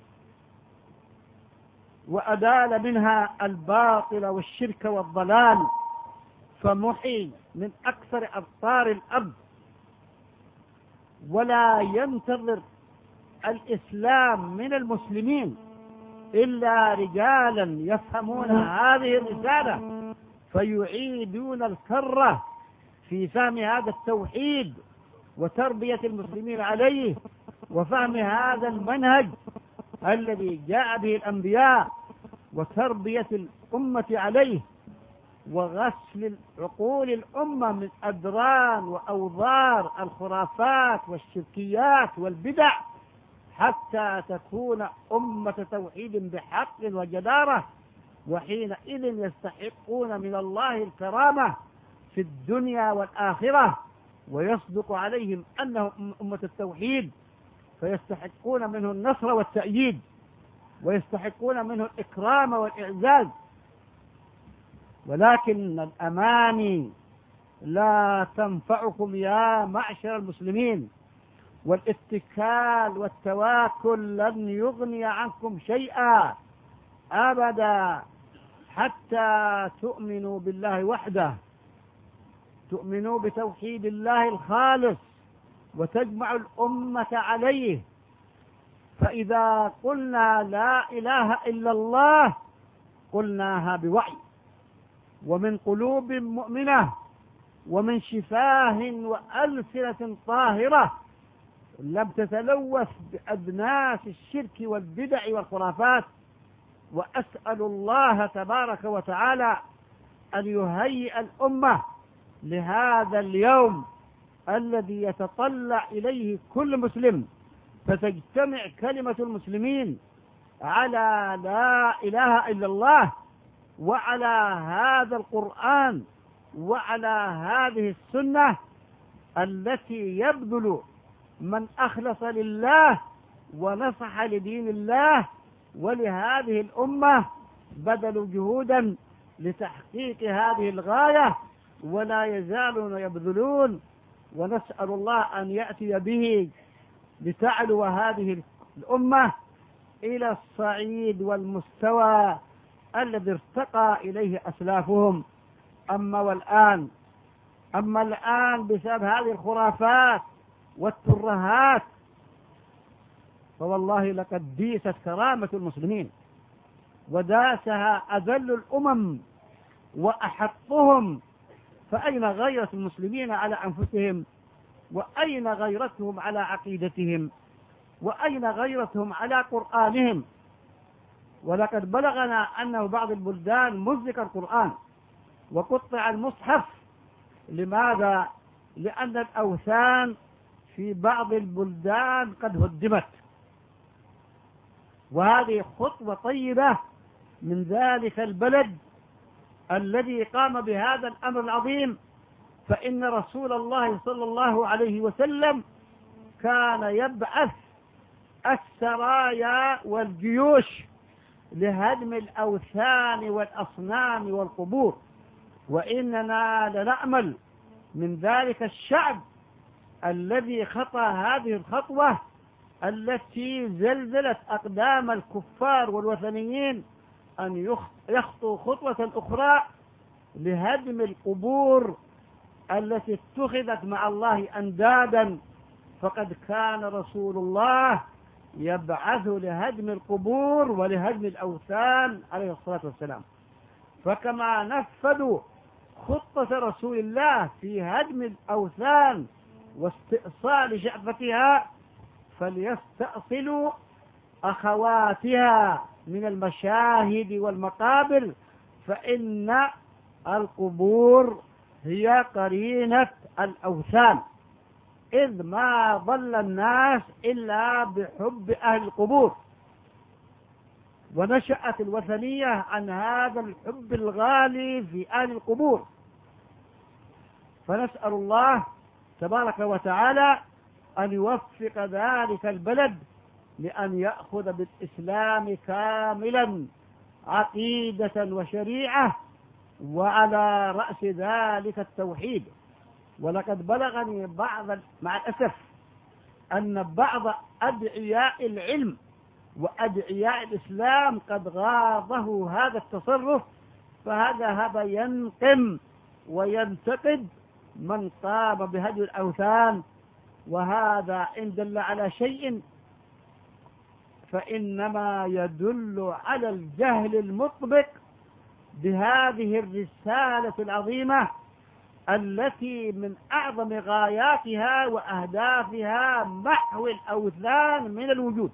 وأدال منها الباطل والشرك والضلال، فمحي من أكثر أبطار الأرض. ولا ينتظر الإسلام من المسلمين إلا رجالا يفهمون هذه الرسالة فيعيدون الكرة في فهم هذا التوحيد وتربية المسلمين عليه، وفهم هذا المنهج الذي جاء به الأنبياء، وتربية الأمة عليه، وغسل عقول الأمة من أدران وأوضار الخرافات والشركيات والبدع، حتى تكون أمة توحيد بحق وجدارة. وحينئذ يستحقون من الله الكرامة في الدنيا والآخرة، ويصدق عليهم أنهم أمة التوحيد، فيستحقون منه النصر والتأييد، ويستحقون منه الإكرام والإعزاز. ولكن الأماني لا تنفعكم يا معشر المسلمين، والاتكال والتواكل لن يغني عنكم شيئا أبدا حتى تؤمنوا بالله وحده، تؤمنوا بتوحيد الله الخالص وتجمع الأمة عليه. فإذا قلنا لا إله إلا الله قلناها بوعي ومن قلوب مؤمنة ومن شفاه وألسنة طاهرة لم تتلوث بأدناس الشرك والبدع والخرافات. وأسأل الله تبارك وتعالى أن يهيئ الأمة لهذا اليوم الذي يتطلع إليه كل مسلم، فتجتمع كلمة المسلمين على لا إله إلا الله، وعلى هذا القرآن، وعلى هذه السنة التي يبذل من أخلص لله ونصح لدين الله ولهذه الأمة بذلوا جهودا لتحقيق هذه الغاية، ولا يزالون يبذلون. ونسأل الله أن يأتي به لتعلو هذه الأمة إلى الصعيد والمستوى الذي ارتقى إليه أسلافهم. أما الآن بسبب هذه الخرافات والترهات فوالله لقد ديست كرامة المسلمين وداسها أذل الأمم وأحطهم. فأين غيرة المسلمين على أنفسهم؟ وأين غيرتهم على عقيدتهم؟ وأين غيرتهم على قرآنهم؟ ولقد بلغنا أنه بعض البلدان مزق القرآن وقطع المصحف. لماذا؟ لأن الأوثان في بعض البلدان قد هدمت، وهذه خطوة طيبة من ذلك البلد الذي قام بهذا الأمر العظيم. فإن رسول الله صلى الله عليه وسلم كان يبعث السرايا والجيوش لهدم الأوثان والأصنام والقبور، وإننا لنأمل من ذلك الشعب الذي خطى هذه الخطوة التي زلزلت أقدام الكفار والوثنيين أن يخطوا خطوة أخرى لهدم القبور التي اتخذت مع الله أندادا. فقد كان رسول الله يبعث لهدم القبور ولهدم الأوثان عليه الصلاة والسلام. فكما نفذوا خطة رسول الله في هدم الأوثان واستئصال شعفتها، فليستأصلوا أخواتها من المشاهد والمقابر، فإن القبور هي قرينة الأوثان، إذ ما ضل الناس إلا بحب أهل القبور. ونشأت الوثنية عن هذا الحب الغالي في أهل القبور. فنسأل الله تبارك وتعالى أن يوفق ذلك البلد لأن يأخذ بالإسلام كاملا عقيدة وشريعة، وعلى رأس ذلك التوحيد. ولقد بلغني مع الأسف أن بعض أدعياء العلم وأدعياء الإسلام قد غاضه هذا التصرف، فهذا ينقم وينتقد من قام بهدم الأوثان. وهذا إن دل على شيء فإنما يدل على الجهل المطبق بهذه الرسالة العظيمة التي من أعظم غاياتها وأهدافها محو الأوثان من الوجود.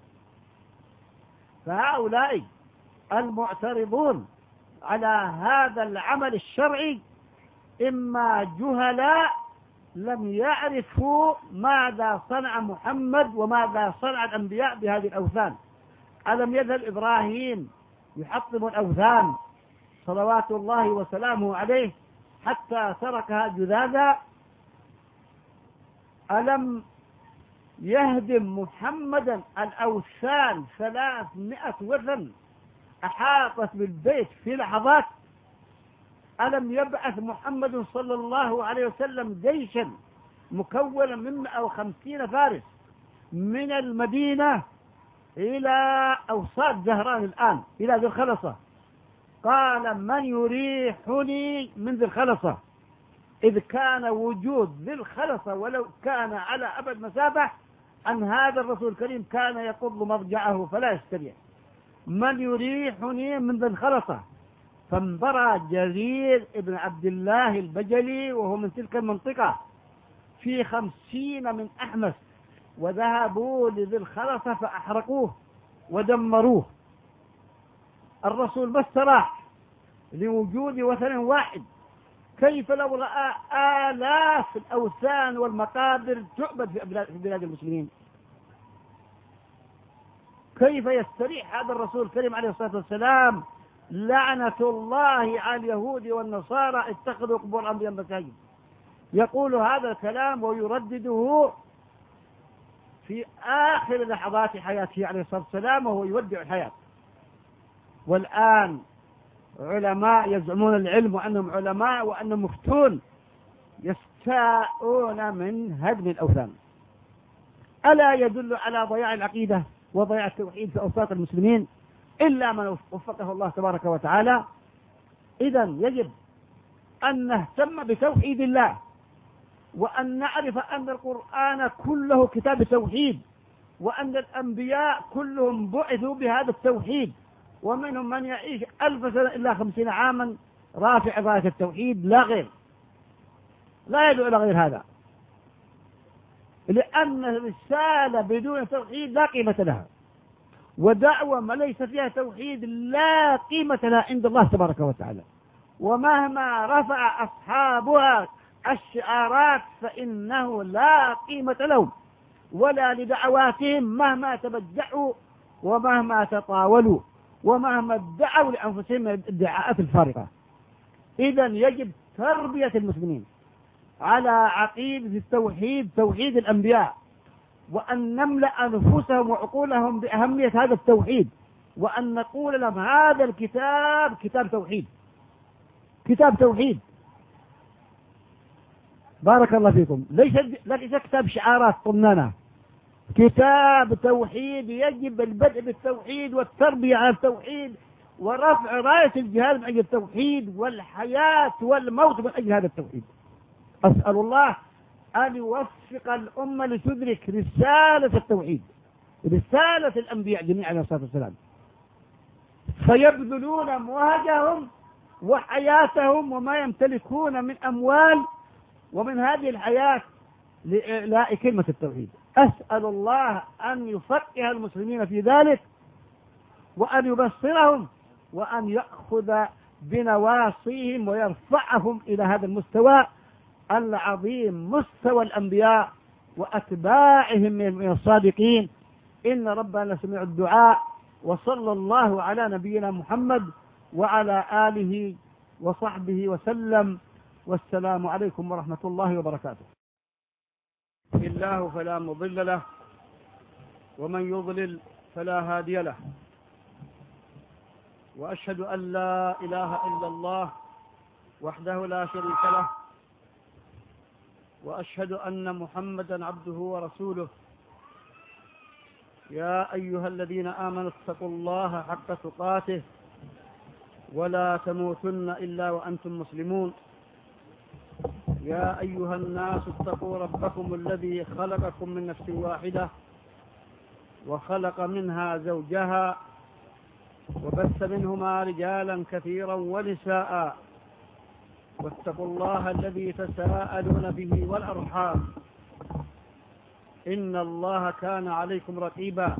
فهؤلاء المعترضون على هذا العمل الشرعي إما جهلاء لم يعرفوا ماذا صنع محمد وماذا صنع الأنبياء بهذه الأوثان. ألم يذهب إبراهيم يحطم الأوثان صلوات الله وسلامه عليه حتى تركها جذاذا؟ ألم يهدم محمدا الأوثان 300 وثن أحاطت بالبيت في لحظات؟ ألم يبعث محمد صلى الله عليه وسلم جيشا مكونا من 150 فارس من المدينة إلى أوساط زهران الآن إلى ذي الخلصة؟ قال من يريحني من ذي الخلصة؟ إذ كان وجود ذي الخلصة ولو كان على أبد مسافة عن هذا الرسول الكريم كان يقض مضجعه فلا يستريح. من يريحني من ذي الخلصة؟ فانبرى جرير ابن عبد الله البجلي وهو من تلك المنطقة في 50 من أحمس، وذهبوا لذي الخلصة فأحرقوه ودمروه. الرسول ما استراح لوجود وثن واحد. كيف لو رأى آلاف الأوثان والمقابر تعبد في بلاد المسلمين؟ كيف يستريح هذا الرسول الكريم عليه الصلاة والسلام لعنة الله على اليهود والنصارى اتخذوا قبور الأنبياء مساجد؟ يقول هذا الكلام ويردده في آخر لحظات حياته عليه الصلاة والسلام وهو يودع الحياة. والآن علماء يزعمون العلم وأنهم علماء وأنهم مفتون يستاءون من هدم الأوثان. ألا يدل على ضياع العقيدة وضياع التوحيد في أوساط المسلمين إلا من وفقه الله تبارك وتعالى؟ إذن يجب أن نهتم بتوحيد الله، وأن نعرف أن القرآن كله كتاب توحيد، وأن الأنبياء كلهم بعثوا بهذا التوحيد، ومنهم من يعيش 1000 سنة إلا 50 عاما رافع راية التوحيد لا غير، لا يدعو إلى غير هذا، لأن الرسالة بدون توحيد لا قيمة لها، ودعوة ما ليس فيها توحيد لا قيمة لها عند الله تبارك وتعالى. ومهما رفع أصحابها الشعارات فإنه لا قيمة لهم ولا لدعواتهم مهما تبجحوا ومهما تطاولوا ومهما ادعوا لأنفسهم الادعاءات الفارغة. إذن يجب تربية المسلمين على عقيدة التوحيد، توحيد الأنبياء، وأن نملأ أنفسهم وعقولهم بأهمية هذا التوحيد، وأن نقول لهم هذا الكتاب كتاب توحيد، كتاب توحيد. بارك الله فيكم. ليس كتاب شعارات طنانة، كتاب توحيد. يجب البدء بالتوحيد والتربية على التوحيد ورفع راية الجهاد من أجل التوحيد والحياة والموت من أجل هذا التوحيد. أسأل الله أن يوفق الأمة لتدرك رسالة التوحيد، رسالة الأنبياء جميعا عليه الصلاة والسلام، فيبذلون مهجهم وحياتهم وما يمتلكون من أموال ومن هذه الحياة لإعلاء كلمة التوحيد. أسأل الله أن يفقه المسلمين في ذلك وأن يبصرهم وأن يأخذ بنواصيهم ويرفعهم إلى هذا المستوى العظيم، مستوى الأنبياء وأتباعهم من الصادقين. إن ربنا سميع الدعاء، وصلى الله على نبينا محمد وعلى آله وصحبه وسلم، والسلام عليكم ورحمة الله وبركاته. الله فلا مضل له ومن يضلل فلا هادي له، وأشهد أن لا إله إلا الله وحده لا شريك له، وأشهد أن محمدا عبده ورسوله. يا أيها الذين آمنوا اتقوا الله حق تقاته ولا تموتن إلا وأنتم مسلمون. يا أيها الناس اتقوا ربكم الذي خلقكم من نفس واحدة وخلق منها زوجها وبث منهما رجالا كثيرا ونساء، واتقوا الله الذي تساءلون به والأرحام إن الله كان عليكم رقيبا.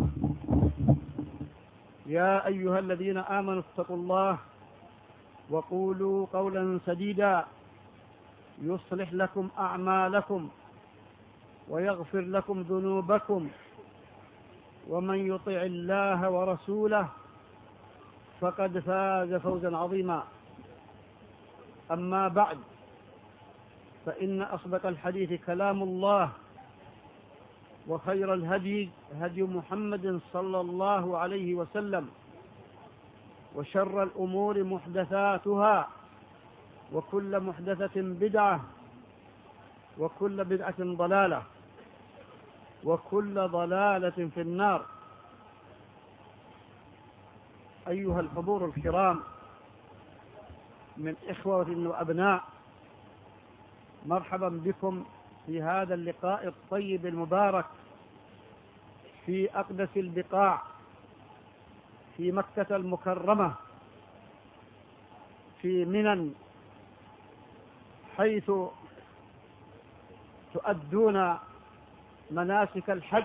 يا أيها الذين آمنوا اتقوا الله وقولوا قولا سديدا يصلح لكم أعمالكم ويغفر لكم ذنوبكم، ومن يطع الله ورسوله فقد فاز فوزا عظيما. أما بعد، فإن أصدق الحديث كلام الله، وخير الهدي هدي محمد صلى الله عليه وسلم، وشر الأمور محدثاتها، وكل محدثة بدعة، وكل بدعة ضلالة، وكل ضلالة في النار. أيها الحضور الكرام من إخوة وأبناء، مرحبا بكم في هذا اللقاء الطيب المبارك في أقدس البقاع في مكة المكرمة في منى، حيث تؤدون مناسك الحج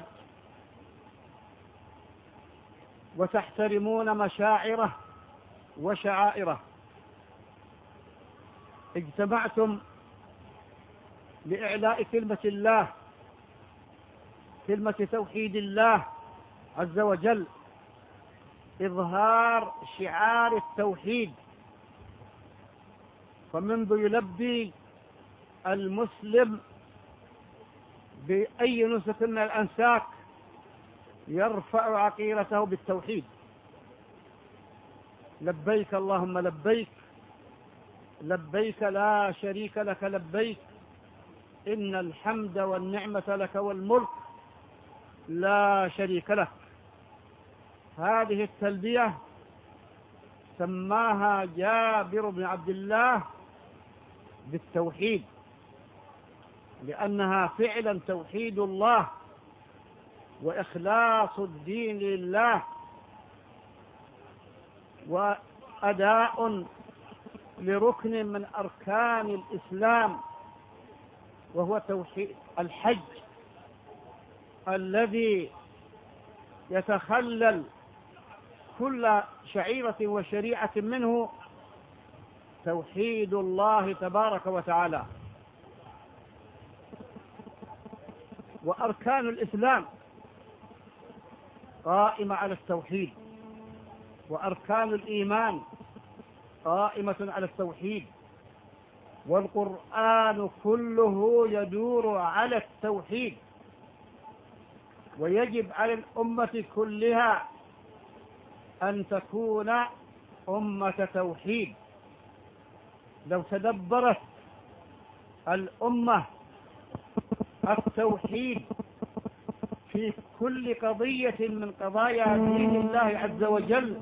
وتحترمون مشاعره وشعائره. اجتمعتم لإعلاء كلمة الله، كلمة توحيد الله عز وجل، إظهار شعار التوحيد. فمنذ يلبي المسلم بأي نسك من الأنساك يرفع عقيرته بالتوحيد: لبيك اللهم لبيك، لبيك لا شريك لك لبيك، إن الحمد والنعمة لك والملك لا شريك لك. هذه التلبية سماها جابر بن عبد الله بالتوحيد، لأنها فعلا توحيد الله وإخلاص الدين لله، وأداء لركن من أركان الإسلام، وهو توحيد الحج، الذي يتخلل كل شعيرة وشريعة منه توحيد الله تبارك وتعالى. وأركان الإسلام قائمة على التوحيد، وأركان الإيمان قائمة على التوحيد، والقرآن كله يدور على التوحيد. ويجب على الأمة كلها أن تكون أمة توحيد. لو تدبرت الأمة التوحيد في كل قضية من قضايا دين الله عز وجل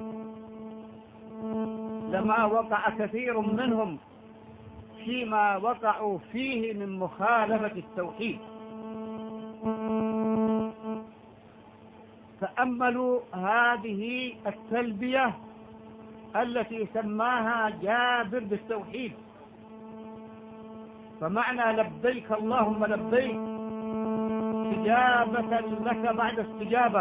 لما وقع كثير منهم فيما وقعوا فيه من مخالفة التوحيد. تأملوا هذه التلبية التي سماها جابر بالتوحيد. فمعنى لبيك اللهم لبيك استجابة لك بعد استجابة،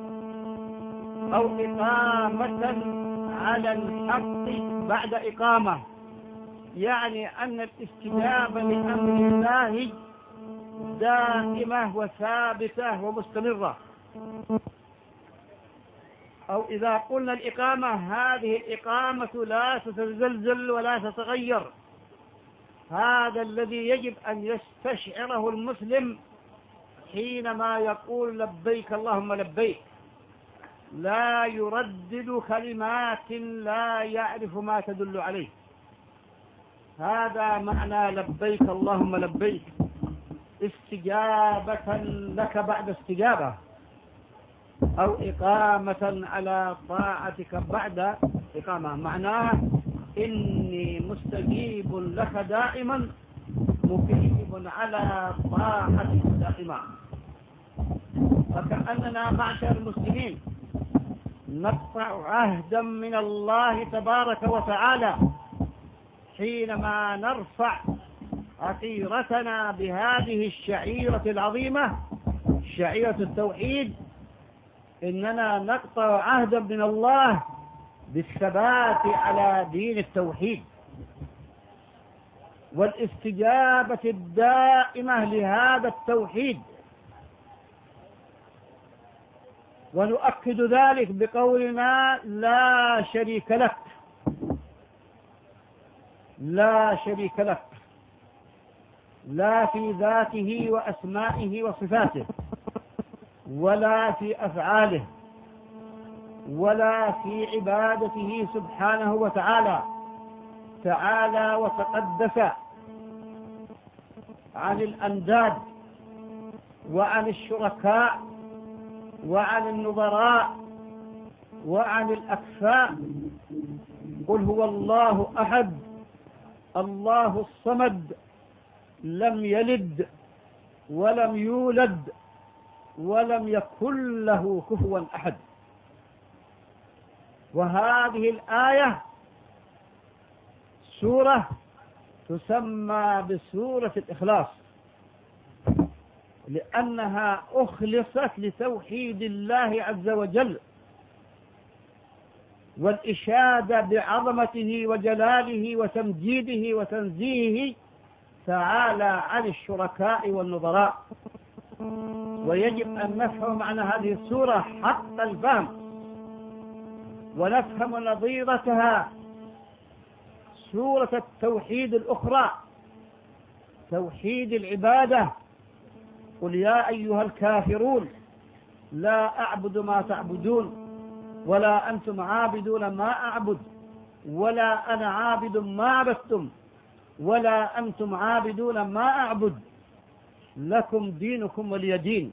أو إقامة على الحق بعد إقامة، يعني أن الاستجابة لأمر الله دائمة وثابتة ومستمرة. أو إذا قلنا الإقامة، هذه الإقامة لا تتزلزل ولا تتغير. هذا الذي يجب أن يستشعره المسلم حينما يقول لبيك اللهم لبيك، لا يردد كلمات لا يعرف ما تدل عليه. هذا معنى لبيك اللهم لبيك، استجابة لك بعد استجابة، أو إقامة على طاعتك بعد إقامة. معناه إني مستجيب لك دائما، مقيم على طاعتك دائما. فكأننا معشر المسلمين نقطع عهدا من الله تبارك وتعالى حينما نرفع عقيرتنا بهذه الشعيرة العظيمة، شعيرة التوحيد، إننا نقطع عهدا من الله بالثبات على دين التوحيد والاستجابة الدائمة لهذا التوحيد. ونؤكد ذلك بقولنا لا شريك لك، لا شريك لك، لا في ذاته وأسمائه وصفاته، ولا في أفعاله، ولا في عبادته سبحانه وتعالى، تعالى وتقدس عن الأنداد وعن الشركاء وعن النظراء وعن الأكفاء. قل هو الله أحد الله الصمد، لم يلد ولم يولد ولم يكن له كفوا أحد. وهذه الآية سورة تسمى بسورة الإخلاص، لأنها أخلصت لتوحيد الله عز وجل. والإشادة بعظمته وجلاله وتمجيده وتنزيهه تعالى عن الشركاء والنظراء. ويجب أن نفهم معنى هذه السورة حق الفهم، ونفهم نظيرتها سورة التوحيد الأخرى، توحيد العبادة. قل يا أيها الكافرون لا أعبد ما تعبدون ولا أنتم عابدون ما أعبد ولا أنا عابد ما عبدتم ولا أنتم عابدون ما أعبد لكم دينكم ولي دين.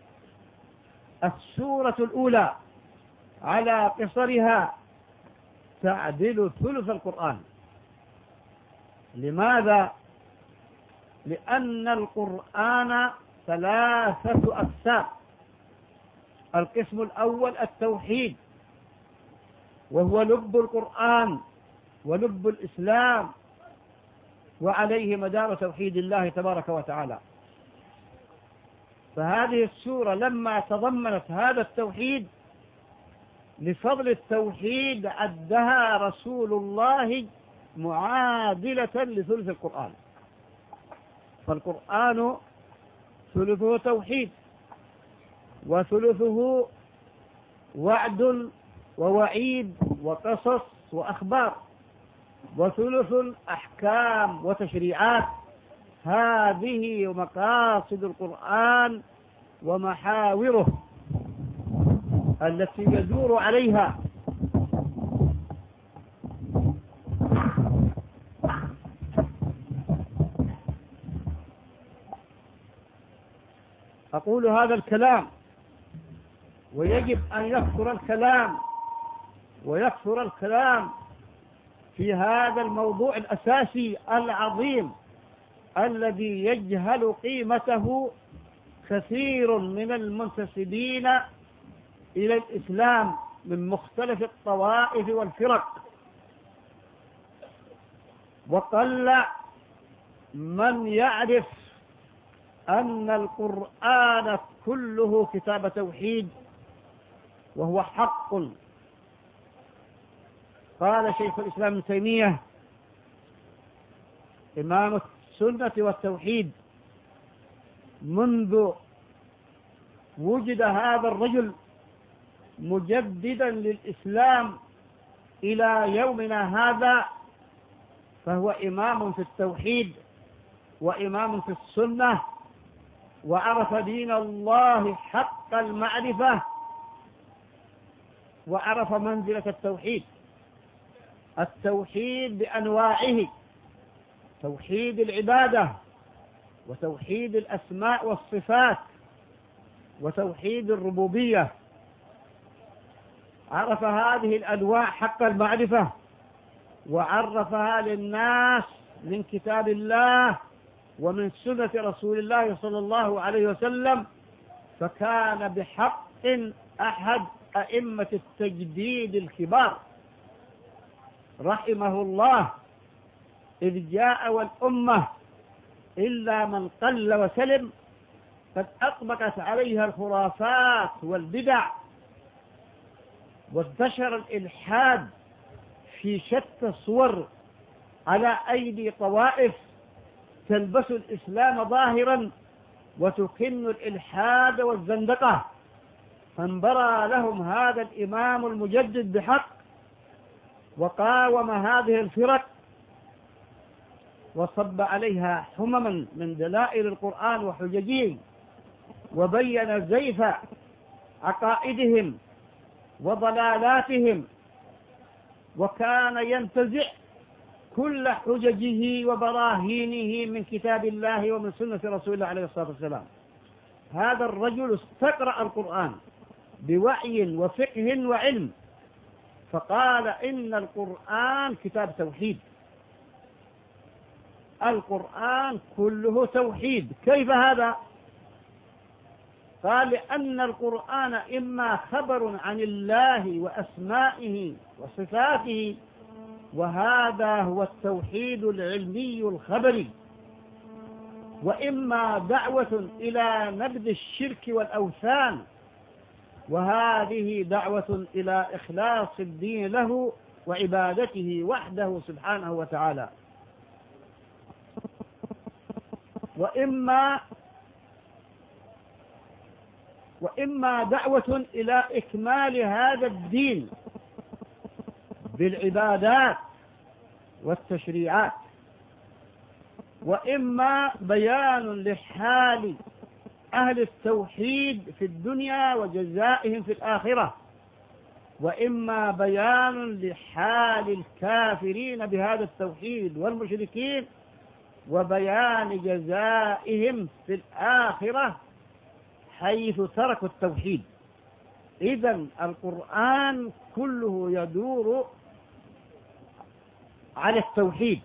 السورة الأولى على قصرها تعدل ثلث القرآن. لماذا؟ لأن القرآن 3 أقسام. القسم الأول التوحيد، وهو لب القرآن ولب الإسلام، وعليه مدار توحيد الله تبارك وتعالى. فهذه السورة لما تضمنت هذا التوحيد لفضل التوحيد عدها رسول الله معادلة لثلث القرآن. فالقرآن ثلثه توحيد وثلثه وعد ووعيد وقصص وأخبار، وثلث أحكام وتشريعات. هذه مقاصد القرآن ومحاوره التي يدور عليها. أقول هذا الكلام ويجب أن يكثر الكلام ويكثر الكلام في هذا الموضوع الأساسي العظيم الذي يجهل قيمته كثير من المنتسبين إلى الإسلام من مختلف الطوائف والفرق، وقل من يعرف أن القرآن كله كتاب توحيد وهو حق. قال شيخ الإسلام ابن تيمية إمام السنة والتوحيد: منذ وجد هذا الرجل مجددا للإسلام إلى يومنا هذا فهو إمام في التوحيد وإمام في السنة، وعرف دين الله حق المعرفة، وعرف منزلة التوحيد. التوحيد بأنواعه: توحيد العبادة، وتوحيد الأسماء والصفات، وتوحيد الربوبية. عرف هذه الأنواع حق المعرفة وعرفها للناس من كتاب الله ومن سنة رسول الله صلى الله عليه وسلم، فكان بحق أحد أئمة التجديد الكبار رحمه الله، إذ جاء والأمة إلا من قل وسلم قد أطبقت عليها الخرافات والبدع، وانتشر الإلحاد في شتى الصور على أيدي طوائف تلبس الإسلام ظاهرا وتكن الإلحاد والزندقة. فانبرى لهم هذا الإمام المجدد بحق وقاوم هذه الفرق وصب عليها حمما من دلائل القرآن وحججه، وبين زيف عقائدهم وضلالاتهم، وكان ينتزع كل حججه وبراهينه من كتاب الله ومن سنة رسول الله عليه الصلاة والسلام. هذا الرجل استقرأ القرآن بوعي وفقه وعلم، فقال إن القرآن كتاب توحيد، القرآن كله توحيد. كيف هذا؟ قال لأن القرآن إما خبر عن الله وأسمائه وصفاته، وهذا هو التوحيد العلمي الخبري، وإما دعوة إلى نبذ الشرك والأوثان، وهذه دعوة إلى إخلاص الدين له وعبادته وحده سبحانه وتعالى. وإما دعوة إلى إكمال هذا الدين بالعبادات والتشريعات، وإما بيان لحال أهل التوحيد في الدنيا وجزائهم في الآخرة، وإما بيان لحال الكافرين بهذا التوحيد والمشركين وبيان جزائهم في الآخرة حيث تركوا التوحيد. إذن القرآن كله يدور على التوحيد،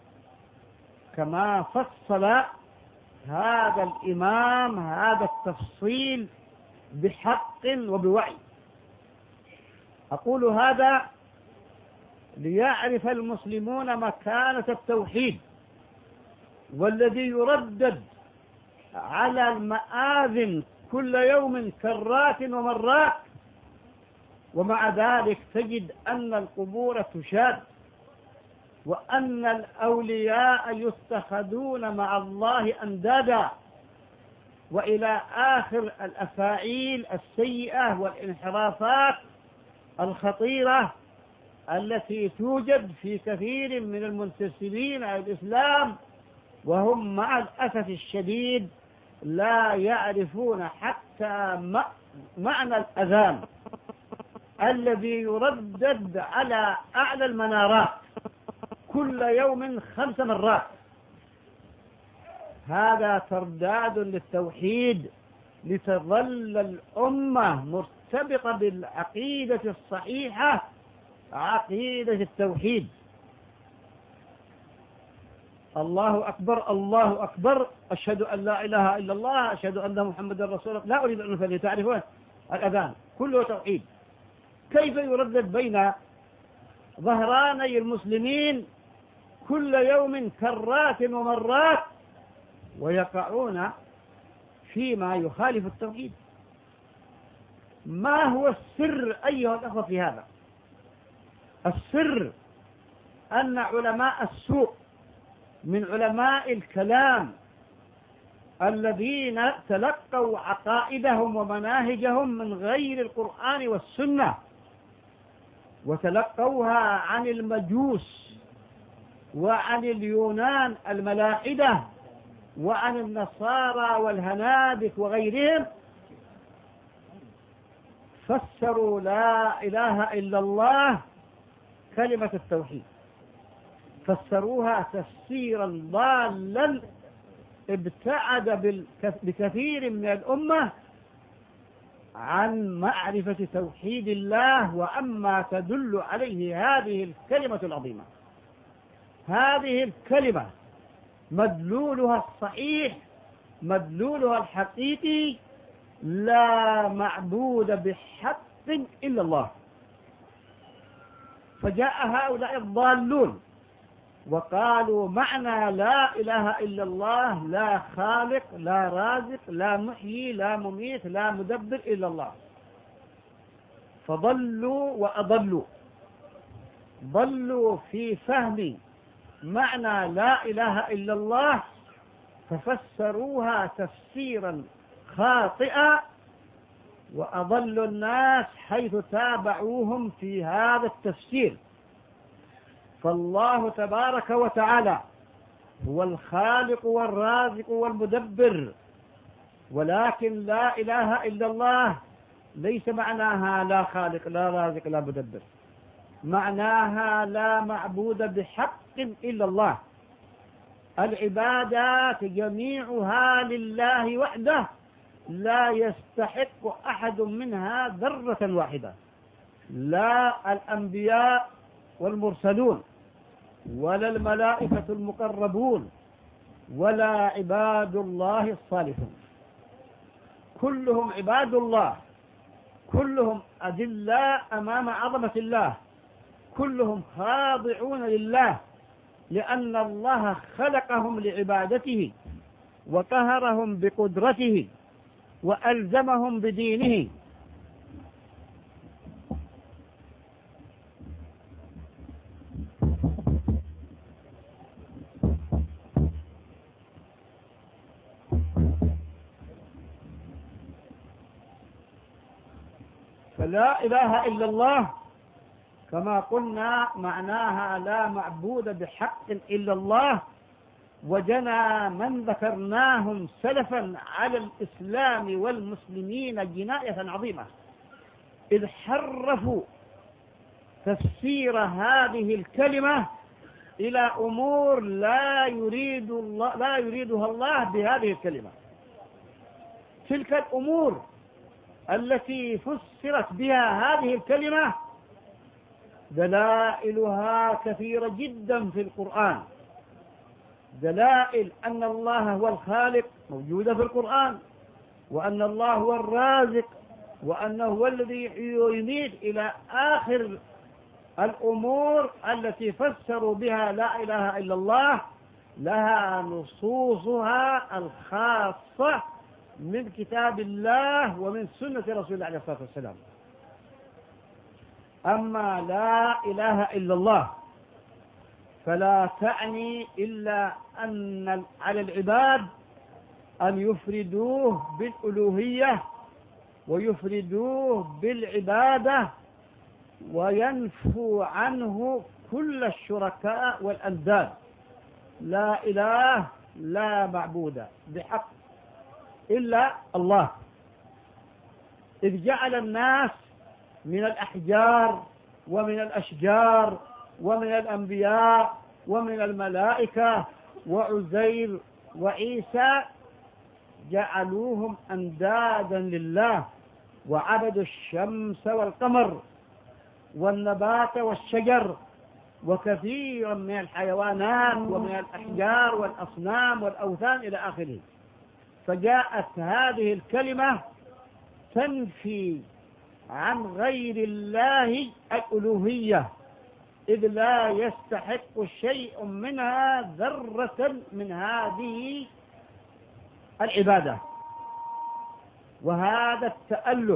كما فصل هذا الإمام هذا التفصيل بحق وبوعي. أقول هذا ليعرف المسلمون مكانة التوحيد، والذي يردد على المآذن كل يوم كرات ومرات، ومع ذلك تجد أن القبور تشاد، وأن الأولياء يتخذون مع الله أندادا، وإلى آخر الأفاعيل السيئة والانحرافات الخطيرة التي توجد في كثير من المنتسبين إلى الإسلام، وهم مع الأسف الشديد لا يعرفون حتى معنى الأذان الذي يردد على أعلى المنارات كل يوم 5 مرات. هذا ترداد للتوحيد لتظل الأمة مرتبطة بالعقيدة الصحيحة، عقيدة التوحيد. الله أكبر الله أكبر، أشهد أن لا إله إلا الله، أشهد أن محمدا رسول الله. لا أريد أن أفعل، تعرفون الأذان كله توحيد. كيف يردد بين ظهراني المسلمين كل يوم كرات ومرات ويقعون فيما يخالف التوحيد؟ ما هو السر أيها الأخوة في هذا؟ السر أن علماء السوء من علماء الكلام الذين تلقوا عقائدهم ومناهجهم من غير القرآن والسنة، وتلقوها عن المجوس وعن اليونان الملاحدة وعن النصارى والهنادك وغيرهم، فسروا لا إله إلا الله كلمة التوحيد، فسروها تفسيرا ضالا ابتعد بكثير من الأمة عن معرفة توحيد الله وعما تدل عليه هذه الكلمة العظيمة. هذه الكلمة مدلولها الصحيح، مدلولها الحقيقي، لا معبود بحق إلا الله. فجاء هؤلاء الضالون وقالوا معنى لا إله إلا الله لا خالق لا رازق لا محيي لا مميت لا مدبر إلا الله، فضلوا وأضلوا. ضلوا في فهم معنى لا إله إلا الله ففسروها تفسيرا خاطئا، وأضلوا الناس حيث تابعوهم في هذا التفسير. فالله تبارك وتعالى هو الخالق والرازق والمدبر، ولكن لا إله إلا الله ليس معناها لا خالق لا رازق لا مدبر، معناها لا معبود بحق إلا الله. العبادات جميعها لله وحده، لا يستحق أحد منها ذرة واحدة، لا الأنبياء والمرسلون ولا الملائكة المقربون ولا عباد الله الصالحون، كلهم عباد الله، كلهم أذلاء أمام عظمة الله، كلهم خاضعون لله، لأن الله خلقهم لعبادته وقهرهم بقدرته وألزمهم بدينه. فلا إله إلا الله كما قلنا معناها لا معبود بحق إلا الله. وجنى من ذكرناهم سلفا على الإسلام والمسلمين جناية عظيمة، إذ حرفوا تفسير هذه الكلمة إلى أمور لا يريدها الله بهذه الكلمة. تلك الأمور التي فسرت بها هذه الكلمة دلائلها كثيرة جدا في القرآن. دلائل أن الله هو الخالق موجودة في القرآن، وأن الله هو الرازق، وأنه هو الذي يميت، إلى آخر الأمور التي فسروا بها لا إله إلا الله لها نصوصها الخاصة من كتاب الله ومن سنة رسول الله عليه الصلاة والسلام. أما لا إله إلا الله فلا تعني إلا أن على العباد أن يفردوه بالألوهية ويفردوه بالعبادة وينفوا عنه كل الشركاء والأنداد. لا إله لا معبود بحق إلا الله، إذ جعل الناس من الأحجار ومن الأشجار ومن الأنبياء ومن الملائكة وعزير وعيسى جعلوهم أندادا لله، وعبدوا الشمس والقمر والنبات والشجر وكثيرا من الحيوانات ومن الأحجار والأصنام والأوثان إلى آخره. فجاءت هذه الكلمة تنفي عن غير الله الألوهية، إذ لا يستحق شيء منها ذرة من هذه العبادة. وهذا التأله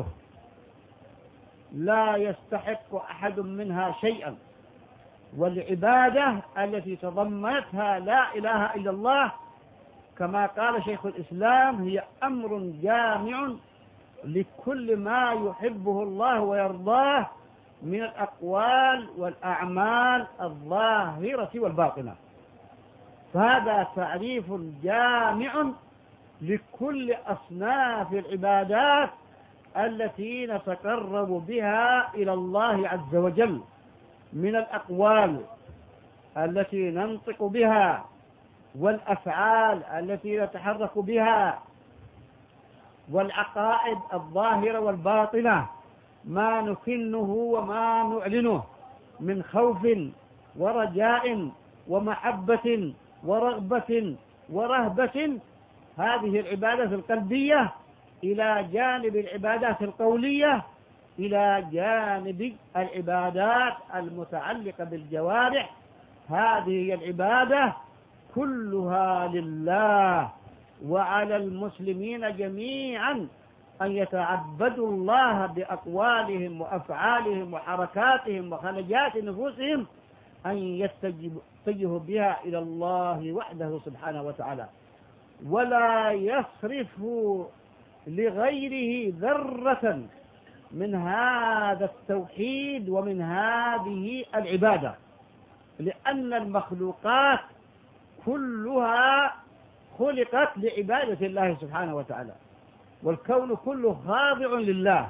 لا يستحق أحد منها شيئا. والعبادة التي تضمنتها لا إله إلا الله كما قال شيخ الإسلام هي أمر جامع لكل ما يحبه الله ويرضاه من الأقوال والأعمال الظاهرة والباطنة. فهذا تعريف جامع لكل أصناف العبادات التي نتقرب بها إلى الله عز وجل، من الأقوال التي ننطق بها والأفعال التي نتحرك بها والعقائد الظاهرة والباطنة، ما نكنه وما نعلنه من خوف ورجاء ومحبة ورغبة ورهبة. هذه العبادات القلبية إلى جانب العبادات القولية، إلى جانب العبادات المتعلقة بالجوارح. هذه العبادة كلها لله، وعلى المسلمين جميعا أن يتعبدوا الله بأقوالهم وأفعالهم وحركاتهم وخلجات نفوسهم، أن يتجهوا بها إلى الله وحده سبحانه وتعالى، ولا يصرفوا لغيره ذرة من هذا التوحيد ومن هذه العبادة، لأن المخلوقات كلها خلقت لعبادة الله سبحانه وتعالى، والكون كله خاضع لله.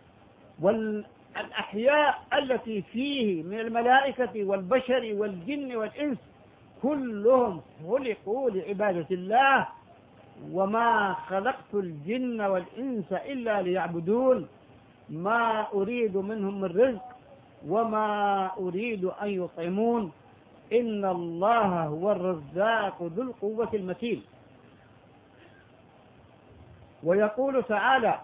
والأحياء التي فيه من الملائكة والبشر والجن والإنس كلهم خلقوا لعبادة الله. وما خلقت الجن والإنس إلا ليعبدون، ما أريد منهم من رزق وما أريد أن يطعمون، إن الله هو الرزاق ذو القوة المتين. ويقول تعالى: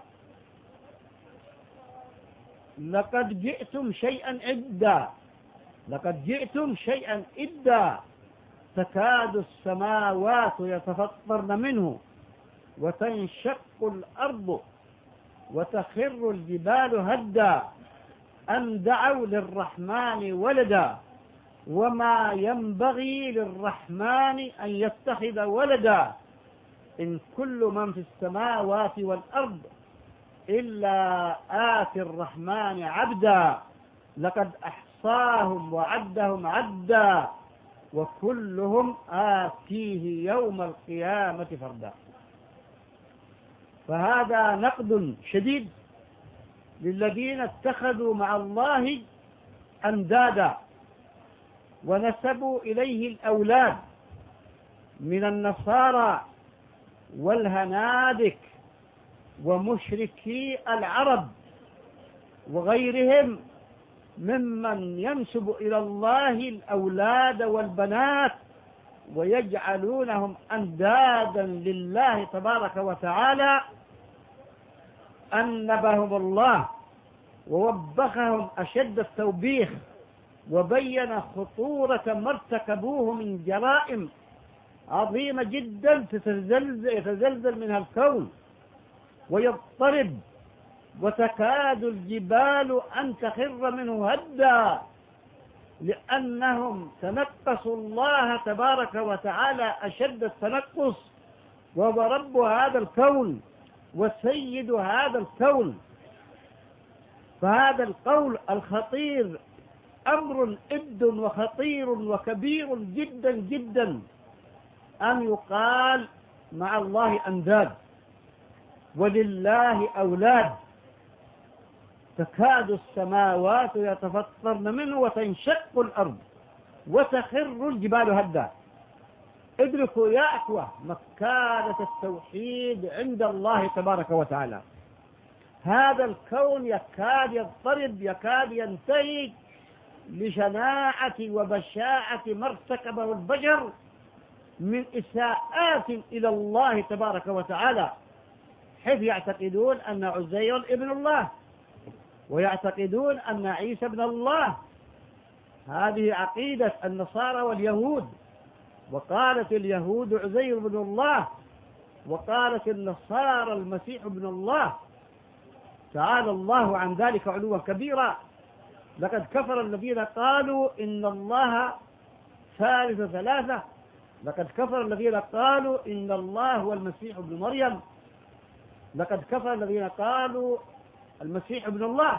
لقد جئتم شيئا إدا، لقد جئتم شيئا إدا، تكاد السماوات يتفطرن منه وتنشق الأرض وتخر الجبال هدا أن دعوا للرحمن ولدا وما ينبغي للرحمن أن يتخذ ولدا إن كل من في السماوات والأرض إلا آتي الرحمن عبدا لقد أحصاهم وعدهم عدا وكلهم آتيه يوم القيامة فردا. فهذا نقد شديد للذين اتخذوا مع الله أندادا ونسبوا إليه الأولاد من النصارى والهنادك ومشركي العرب وغيرهم ممن ينسب إلى الله الأولاد والبنات ويجعلونهم أندادا لله تبارك وتعالى. أنبهم الله ووبخهم أشد التوبيخ وبين خطورة ما ارتكبوه من جرائم عظيمة جدا يتزلزل منها الكون ويضطرب وتكاد الجبال أن تخر منه هدا، لأنهم تنقصوا الله تبارك وتعالى أشد التنقص، وهو رب هذا الكون وسيد هذا الكون. فهذا القول الخطير أمر إد وخطير وكبير جدا جدا، أن يقال مع الله أنداد ولله أولاد، تكاد السماوات يتفطرن منه وتنشق الأرض وتخر الجبال هدا. ادركوا يا أخوة مكانة التوحيد عند الله تبارك وتعالى. هذا الكون يكاد يضطرب، يكاد ينتهي لشناعة وبشاعة ما ارتكبه البشر من إساءات إلى الله تبارك وتعالى، حيث يعتقدون أن عزير ابن الله ويعتقدون أن عيسى ابن الله. هذه عقيدة النصارى واليهود. وقالت اليهود عزير ابن الله، وقالت النصارى المسيح ابن الله. تعالى الله عن ذلك علوا كبيرا. لقد كفر الذين قالوا إن الله ثالث ثلاثة. لقد كفر الذين قالوا إن الله هو المسيح ابن مريم. لقد كفر الذين قالوا المسيح ابن الله.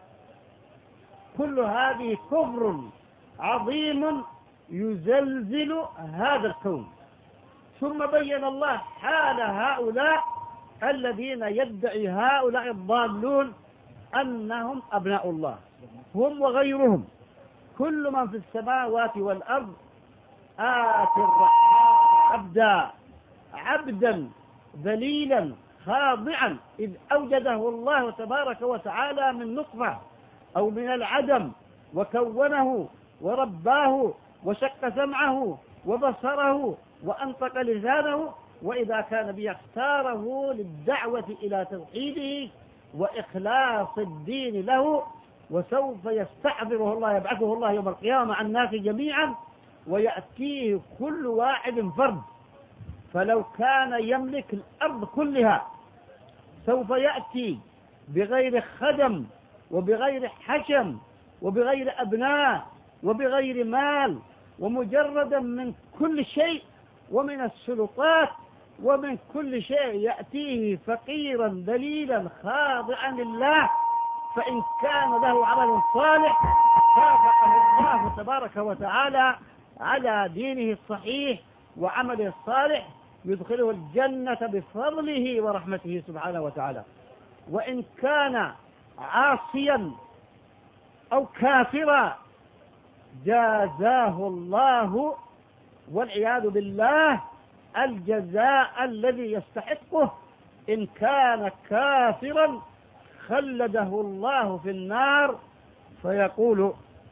كل هذه كفر عظيم يزلزل هذا الكون. ثم بين الله حال هؤلاء الذين يدعي هؤلاء الضالون أنهم أبناء الله، هم وغيرهم. كل من في السماوات والأرض آتي الرحمن عبدا ذليلا خاضعا، إذ أوجده الله تبارك وتعالى من نطفة أو من العدم، وكونه ورباه وشق سمعه وبصره وأنطق لسانه. وإذا كان به اختاره للدعوة إلى توحيده وإخلاص الدين له، وسوف يستحضره الله، يبعثه الله يوم القيامة مع الناس جميعا، ويأتيه كل واحد فرد. فلو كان يملك الأرض كلها سوف يأتي بغير خدم وبغير حشم وبغير أبناء وبغير مال، ومجردا من كل شيء ومن السلطات ومن كل شيء، يأتيه فقيرا ذليلا خاضعا لله. فإن كان له عمل صالح كافأه الله تبارك وتعالى على دينه الصحيح وعمله الصالح، يدخله الجنة بفضله ورحمته سبحانه وتعالى. وإن كان عاصيا أو كافرا جازاه الله والعياذ بالله الجزاء الذي يستحقه. إن كان كافرا خلده الله في النار فيقول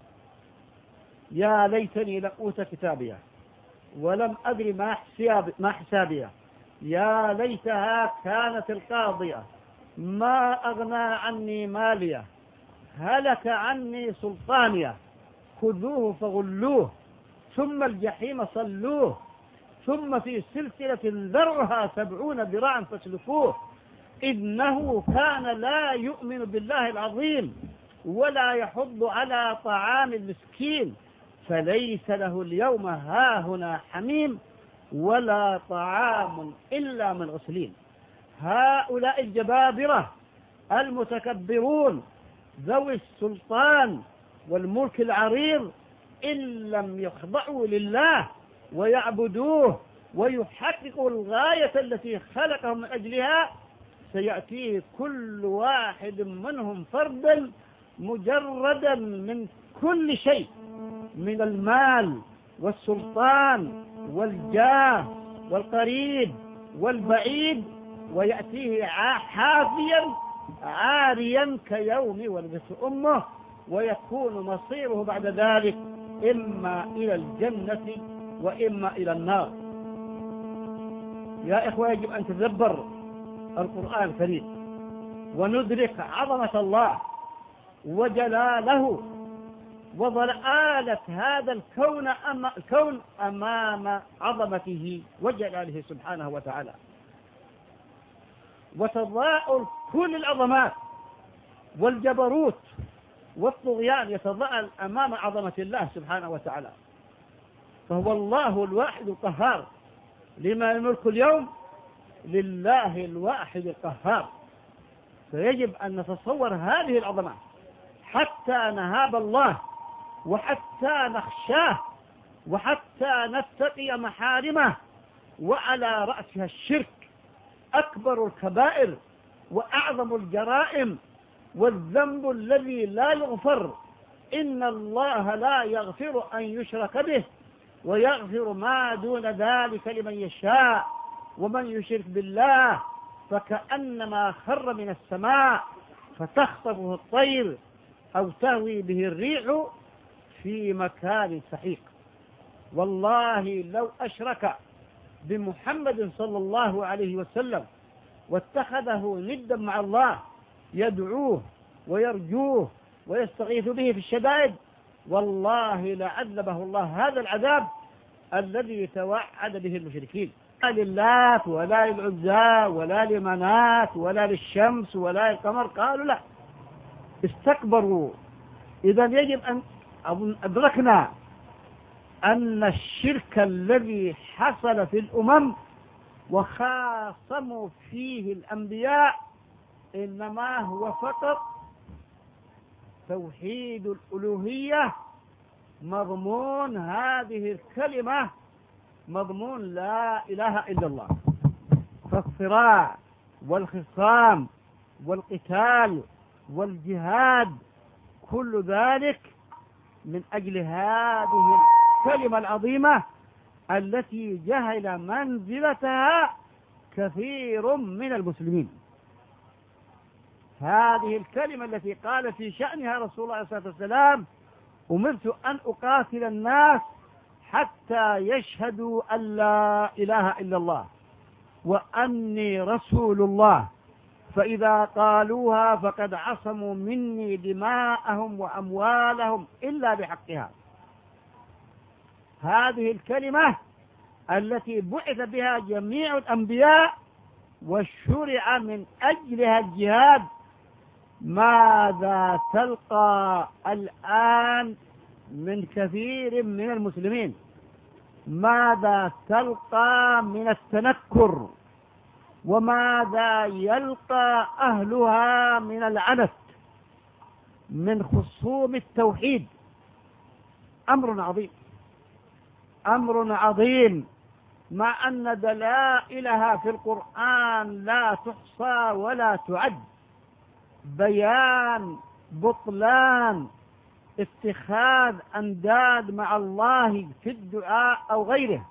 يا ليتني لم أوت كتابيه ولم أدري ما حسابيه، يا ليتها كانت القاضية ما أغنى عني ماليه، هلك عني سلطانيه، خذوه فغلوه ثم الجحيم صلوه ثم في سلسلة ذرها 70 ذراعا فاسلكوه، إنه كان لا يؤمن بالله العظيم ولا يحض على طعام المسكين، فليس له اليوم هاهنا حميم ولا طعام إلا من غسلين. هؤلاء الجبابرة المتكبرون ذوي السلطان والملك العريض إن لم يخضعوا لله ويعبدوه ويحققوا الغاية التي خلقهم من أجلها، سيأتيه كل واحد منهم فردا مجردا من كل شيء، من المال والسلطان والجاه والقريب والبعيد، ويأتيه حافيا عاريا كيوم ولدته أمه، ويكون مصيره بعد ذلك إما إلى الجنة وإما إلى النار. يا إخوة، يجب أن تدبر القرآن الكريم وندرك عظمة الله وجلاله وضلالة هذا الكون أمام عظمته وجلاله سبحانه وتعالى، وتضاءل كل العظمات والجبروت والطغيان يتضاءل أمام عظمة الله سبحانه وتعالى. فهو الله الواحد القهار، لما الملك اليوم لله الواحد القهار. فيجب أن نتصور هذه العظمات حتى نهاب الله وحتى نخشاه وحتى نتقي محارمه، وعلى رأسها الشرك أكبر الكبائر وأعظم الجرائم والذنب الذي لا يغفر. إن الله لا يغفر أن يشرك به ويغفر ما دون ذلك لمن يشاء، ومن يشرك بالله فكأنما خر من السماء فتخطفه الطير أو تهوي به الريح في مكان سحيق. والله لو أشرك بمحمد صلى الله عليه وسلم واتخذه ندا مع الله يدعوه ويرجوه ويستغيث به في الشدائد، والله لعذبه الله هذا العذاب الذي توعد به المشركين. لا للات ولا للعزى ولا لمنات ولا للشمس ولا للقمر، قالوا لا، استكبروا. إذا يجب أن أدركنا أن الشرك الذي حصل في الأمم وخاصموا فيه الأنبياء إنما هو فقط توحيد الألوهية. مضمون هذه الكلمة مضمون لا إله إلا الله. فالصراع والخصام والقتال والجهاد كل ذلك من أجل هذه الكلمة العظيمة التي جهل منزلتها كثير من المسلمين. هذه الكلمة التي قال في شأنها رسول الله صلى الله عليه وسلم: أمرت أن أقاتل الناس حتى يشهدوا أن لا إله إلا الله وأني رسول الله، فإذا قالوها فقد عصموا مني دماءهم وأموالهم إلا بحقها. هذه الكلمة التي بعث بها جميع الأنبياء وشرع من أجلها الجهاد، ماذا تلقى الآن من كثير من المسلمين؟ ماذا تلقى من التنكر؟ وماذا يلقى أهلها من العنف، من خصوم التوحيد؟ أمر عظيم، أمر عظيم، مع أن دلائلها في القرآن لا تحصى ولا تعد. بيان بطلان اتخاذ أنداد مع الله في الدعاء أو غيره،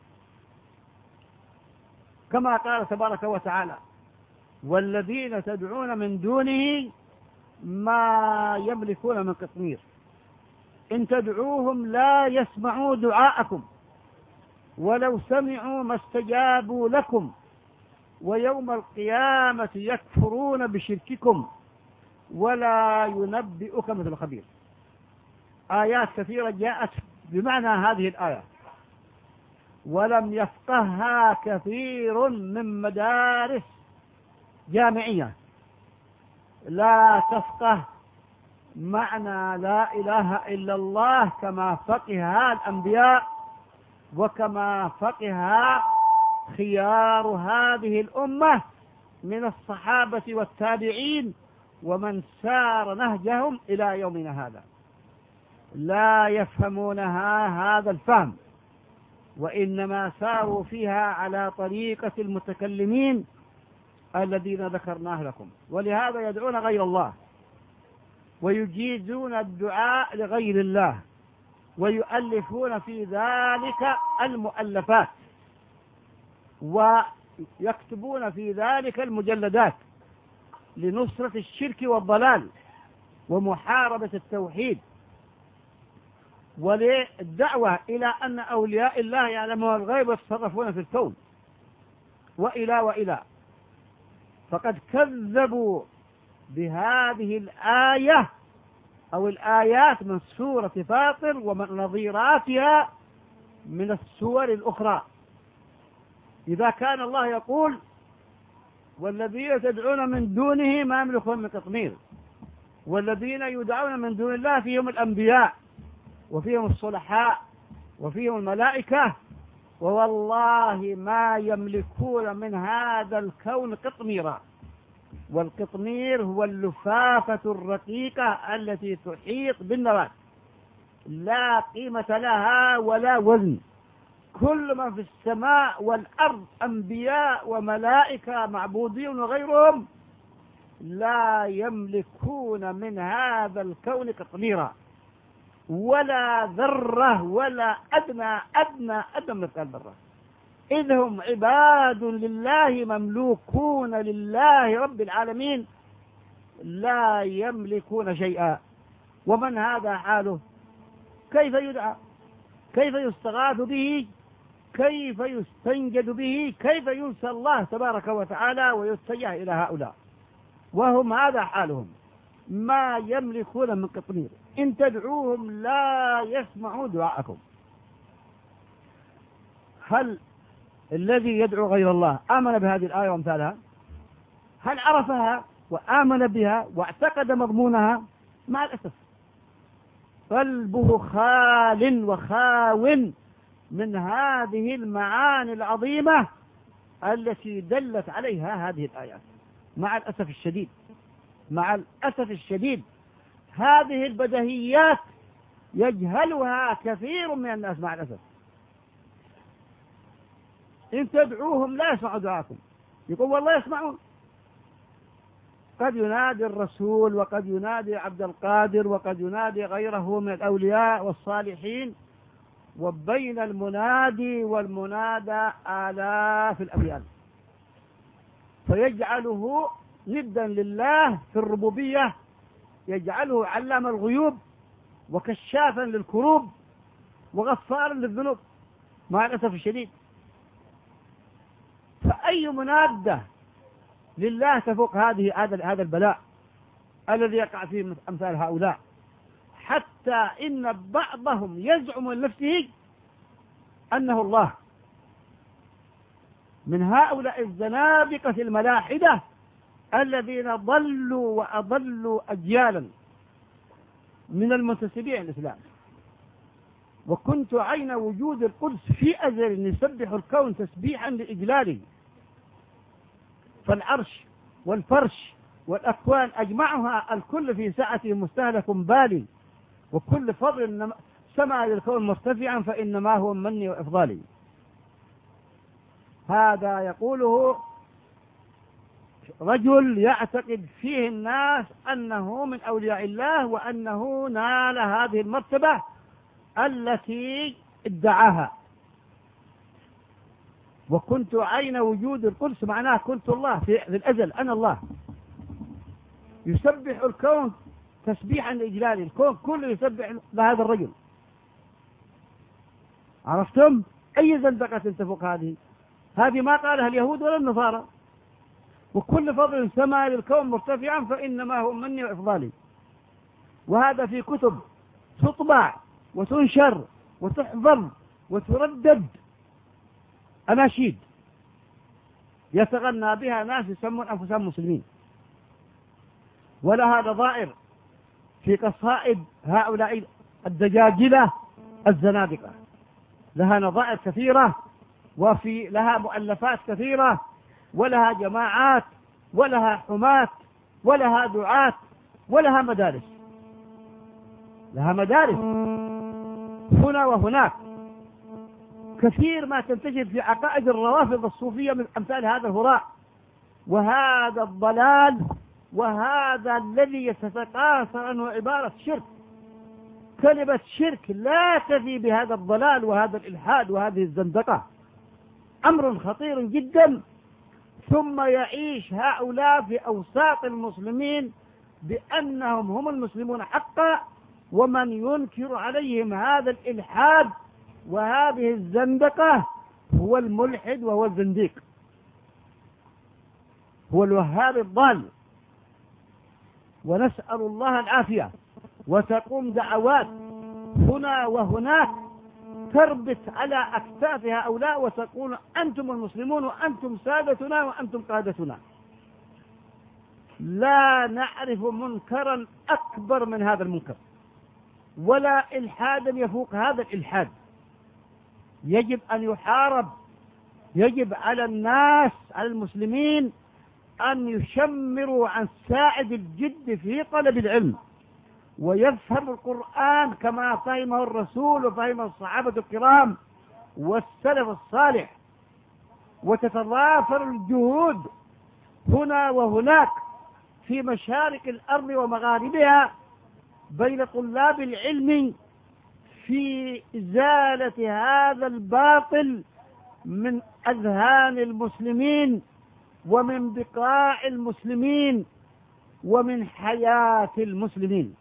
كما قال تبارك وتعالى: والذين تدعون من دونه ما يملكون من قطمير إن تدعوهم لا يسمعوا دعاءكم ولو سمعوا ما استجابوا لكم ويوم القيامة يكفرون بشرككم ولا ينبئك مثل خبير. آيات كثيرة جاءت بمعنى هذه الآية، ولم يفقهها كثير من مدارس جامعية، لا تفقه معنى لا إله إلا الله كما فقهها الأنبياء وكما فقهها خيار هذه الأمة من الصحابة والتابعين ومن سار نهجهم إلى يومنا هذا لا يفهمونها هذا الفهم، وإنما ساروا فيها على طريقة المتكلمين الذين ذكرناه لكم، ولهذا يدعون غير الله ويجيزون الدعاء لغير الله ويؤلفون في ذلك المؤلفات ويكتبون في ذلك المجلدات لنصرة الشرك والضلال ومحاربة التوحيد وللدعوة إلى أن أولياء الله يعلمون الغيب ويتصرفون في الكون وإلى فقد كذبوا بهذه الآية أو الآيات من سورة فاطر ومن نظيراتها من السور الأخرى. إذا كان الله يقول والذين تدعون من دونه ما يملكون من قطمير، والذين يدعون من دون الله فيهم الأنبياء وفيهم الصلحاء وفيهم الملائكة، ووالله ما يملكون من هذا الكون قطميرا، والقطمير هو اللفافة الرقيقة التي تحيط بالنواة لا قيمة لها ولا وزن. كل من في السماء والأرض أنبياء وملائكة معبودين وغيرهم لا يملكون من هذا الكون قطميرا ولا ذرة ولا أدنى مثقال ذرة، إذ هم عباد لله مملوكون لله رب العالمين لا يملكون شيئا. ومن هذا حاله كيف يدعى، كيف يستغاث به، كيف يستنجد به، كيف ينسى الله تبارك وتعالى ويتجه إلى هؤلاء وهم هذا حالهم ما يملكون من قطمير، إن تدعوهم لا يسمعوا دعاءكم. هل الذي يدعو غير الله آمن بهذه الآية وامثالها؟ هل عرفها وآمن بها واعتقد مضمونها؟ مع الأسف قلبه خال وخاو من هذه المعاني العظيمة التي دلت عليها هذه الآيات. مع الأسف الشديد، مع الأسف الشديد هذه البديهيات يجهلها كثير من الناس مع الأسف. إن تدعوهم لا يسمعوا دعاكم، يقول والله يسمعون، قد ينادي الرسول وقد ينادي عبد القادر وقد ينادي غيره من الأولياء والصالحين، وبين المنادي والمنادى آلاف الأميال، فيجعله ندا لله في الربوبية، يجعله علام الغيوب وكشافا للكروب وغفارا للذنوب مع الأسف الشديد. فأي منادة لله تفوق هذا البلاء الذي يقع فيه أمثال هؤلاء، حتى إن بعضهم يزعم لنفسه أنه الله، من هؤلاء الزنادقة الملاحدة الذين ضلوا وأضلوا أجيالا من المنتسبين الإسلام. وكنت عين وجود القدس في أزل يسبح الكون تسبيحا لإجلاله، فالعرش والفرش والأكوان أجمعها الكل في سعة مستهلك بالي، وكل فضل سمع للكون مرتفعا فإنما هو مني وإفضالي. هذا يقوله رجل يعتقد فيه الناس أنه من أولياء الله وأنه نال هذه المرتبة التي ادعاها. وكنت عين وجود القدس معناه كنت الله في الأزل، أنا الله، يسبح الكون تسبيحا لإجلاله، الكون كله يسبح لهذا الرجل. عرفتم أي زندقة تفوق هذه؟ هذه ما قالها اليهود ولا النصارى. وكل فضل سما للكون مرتفعا فإنما هو مني وإفضالي. وهذا في كتب تطبع وتنشر وتحفظ وتردد، أناشيد يتغنى بها ناس يسمون أنفسهم مسلمين، ولها نظائر في قصائد هؤلاء الدجاجلة الزنادقة، لها نظائر كثيرة لها مؤلفات كثيرة ولها جماعات ولها حماة ولها دعاة ولها مدارس، لها مدارس هنا وهناك. كثير ما تنتشر في عقائد الروافض الصوفية من أمثال هذا الهراء وهذا الضلال، وهذا الذي يتكاثر أنه عبارة شرك. كلمة شرك لا تفي بهذا الضلال وهذا الإلحاد وهذه الزندقة، أمر خطير جدا. ثم يعيش هؤلاء في أوساط المسلمين بأنهم هم المسلمون حقا، ومن ينكر عليهم هذا الإلحاد وهذه الزندقة هو الملحد وهو الزنديق، هو الوهاب الضال. ونسأل الله العافية. وتقوم دعوات هنا وهناك تربط على أكتاف هؤلاء وتقول أنتم المسلمون وأنتم سادتنا وأنتم قادتنا. لا نعرف منكرا أكبر من هذا المنكر، ولا إلحادا يفوق هذا الإلحاد. يجب أن يحارب. يجب على الناس، على المسلمين، أن يشمروا عن ساعد الجد في طلب العلم، ويفهم القرآن كما فهمه الرسول وفهمه الصحابة الكرام والسلف الصالح، وتتضافر الجهود هنا وهناك في مشارق الأرض ومغاربها بين طلاب العلم في إزالة هذا الباطل من أذهان المسلمين ومن بقاع المسلمين ومن حياة المسلمين.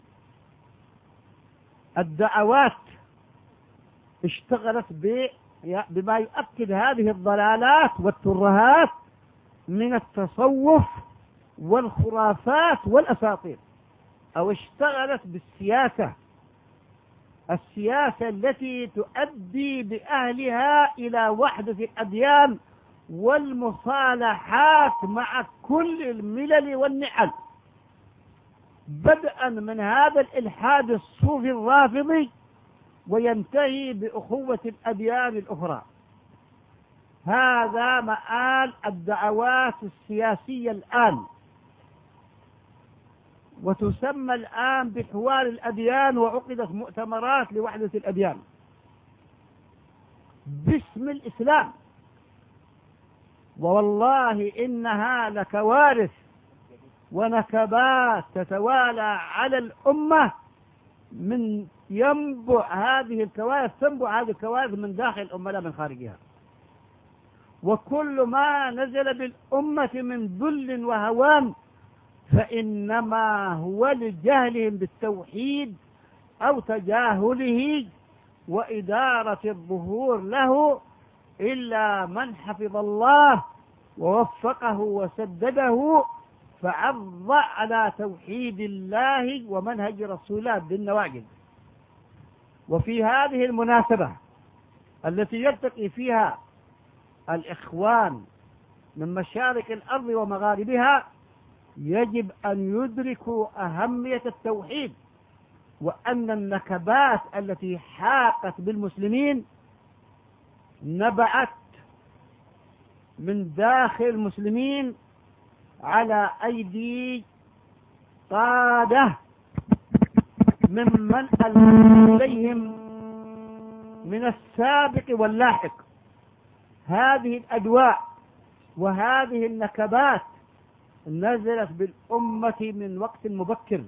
الدعوات اشتغلت بما يؤكد هذه الضلالات والترهات من التصوف والخرافات والأساطير، أو اشتغلت بالسياسة، السياسة التي تؤدي بأهلها إلى وحدة الأديان والمصالحات مع كل الملل والنحل، بدءا من هذا الإلحاد الصوفي الرافضي وينتهي بأخوة الأديان الأخرى. هذا مآل الدعوات السياسية الآن، وتسمى الآن بحوار الأديان، وعقدت مؤتمرات لوحدة الأديان باسم الإسلام. والله إنها لكوارث ونكبات تتوالى على الأمة. من ينبع هذه الكوارث، تنبع هذه الكوارث من داخل الأمة لا من خارجها. وكل ما نزل بالأمة من ذل وهوان فإنما هو لجهلهم بالتوحيد أو تجاهله وإدارة الظهور له، إلا من حفظ الله ووفقه وسدده فعض على توحيد الله ومنهج رسوله بالنواجذ. وفي هذه المناسبة التي يلتقي فيها الإخوان من مشارق الأرض ومغاربها، يجب أن يدركوا أهمية التوحيد، وأن النكبات التي حاقت بالمسلمين نبعت من داخل المسلمين على أيدي قادة ممن إليهم من السابق واللاحق. هذه الأدواء وهذه النكبات نزلت بالأمة من وقت مبكر،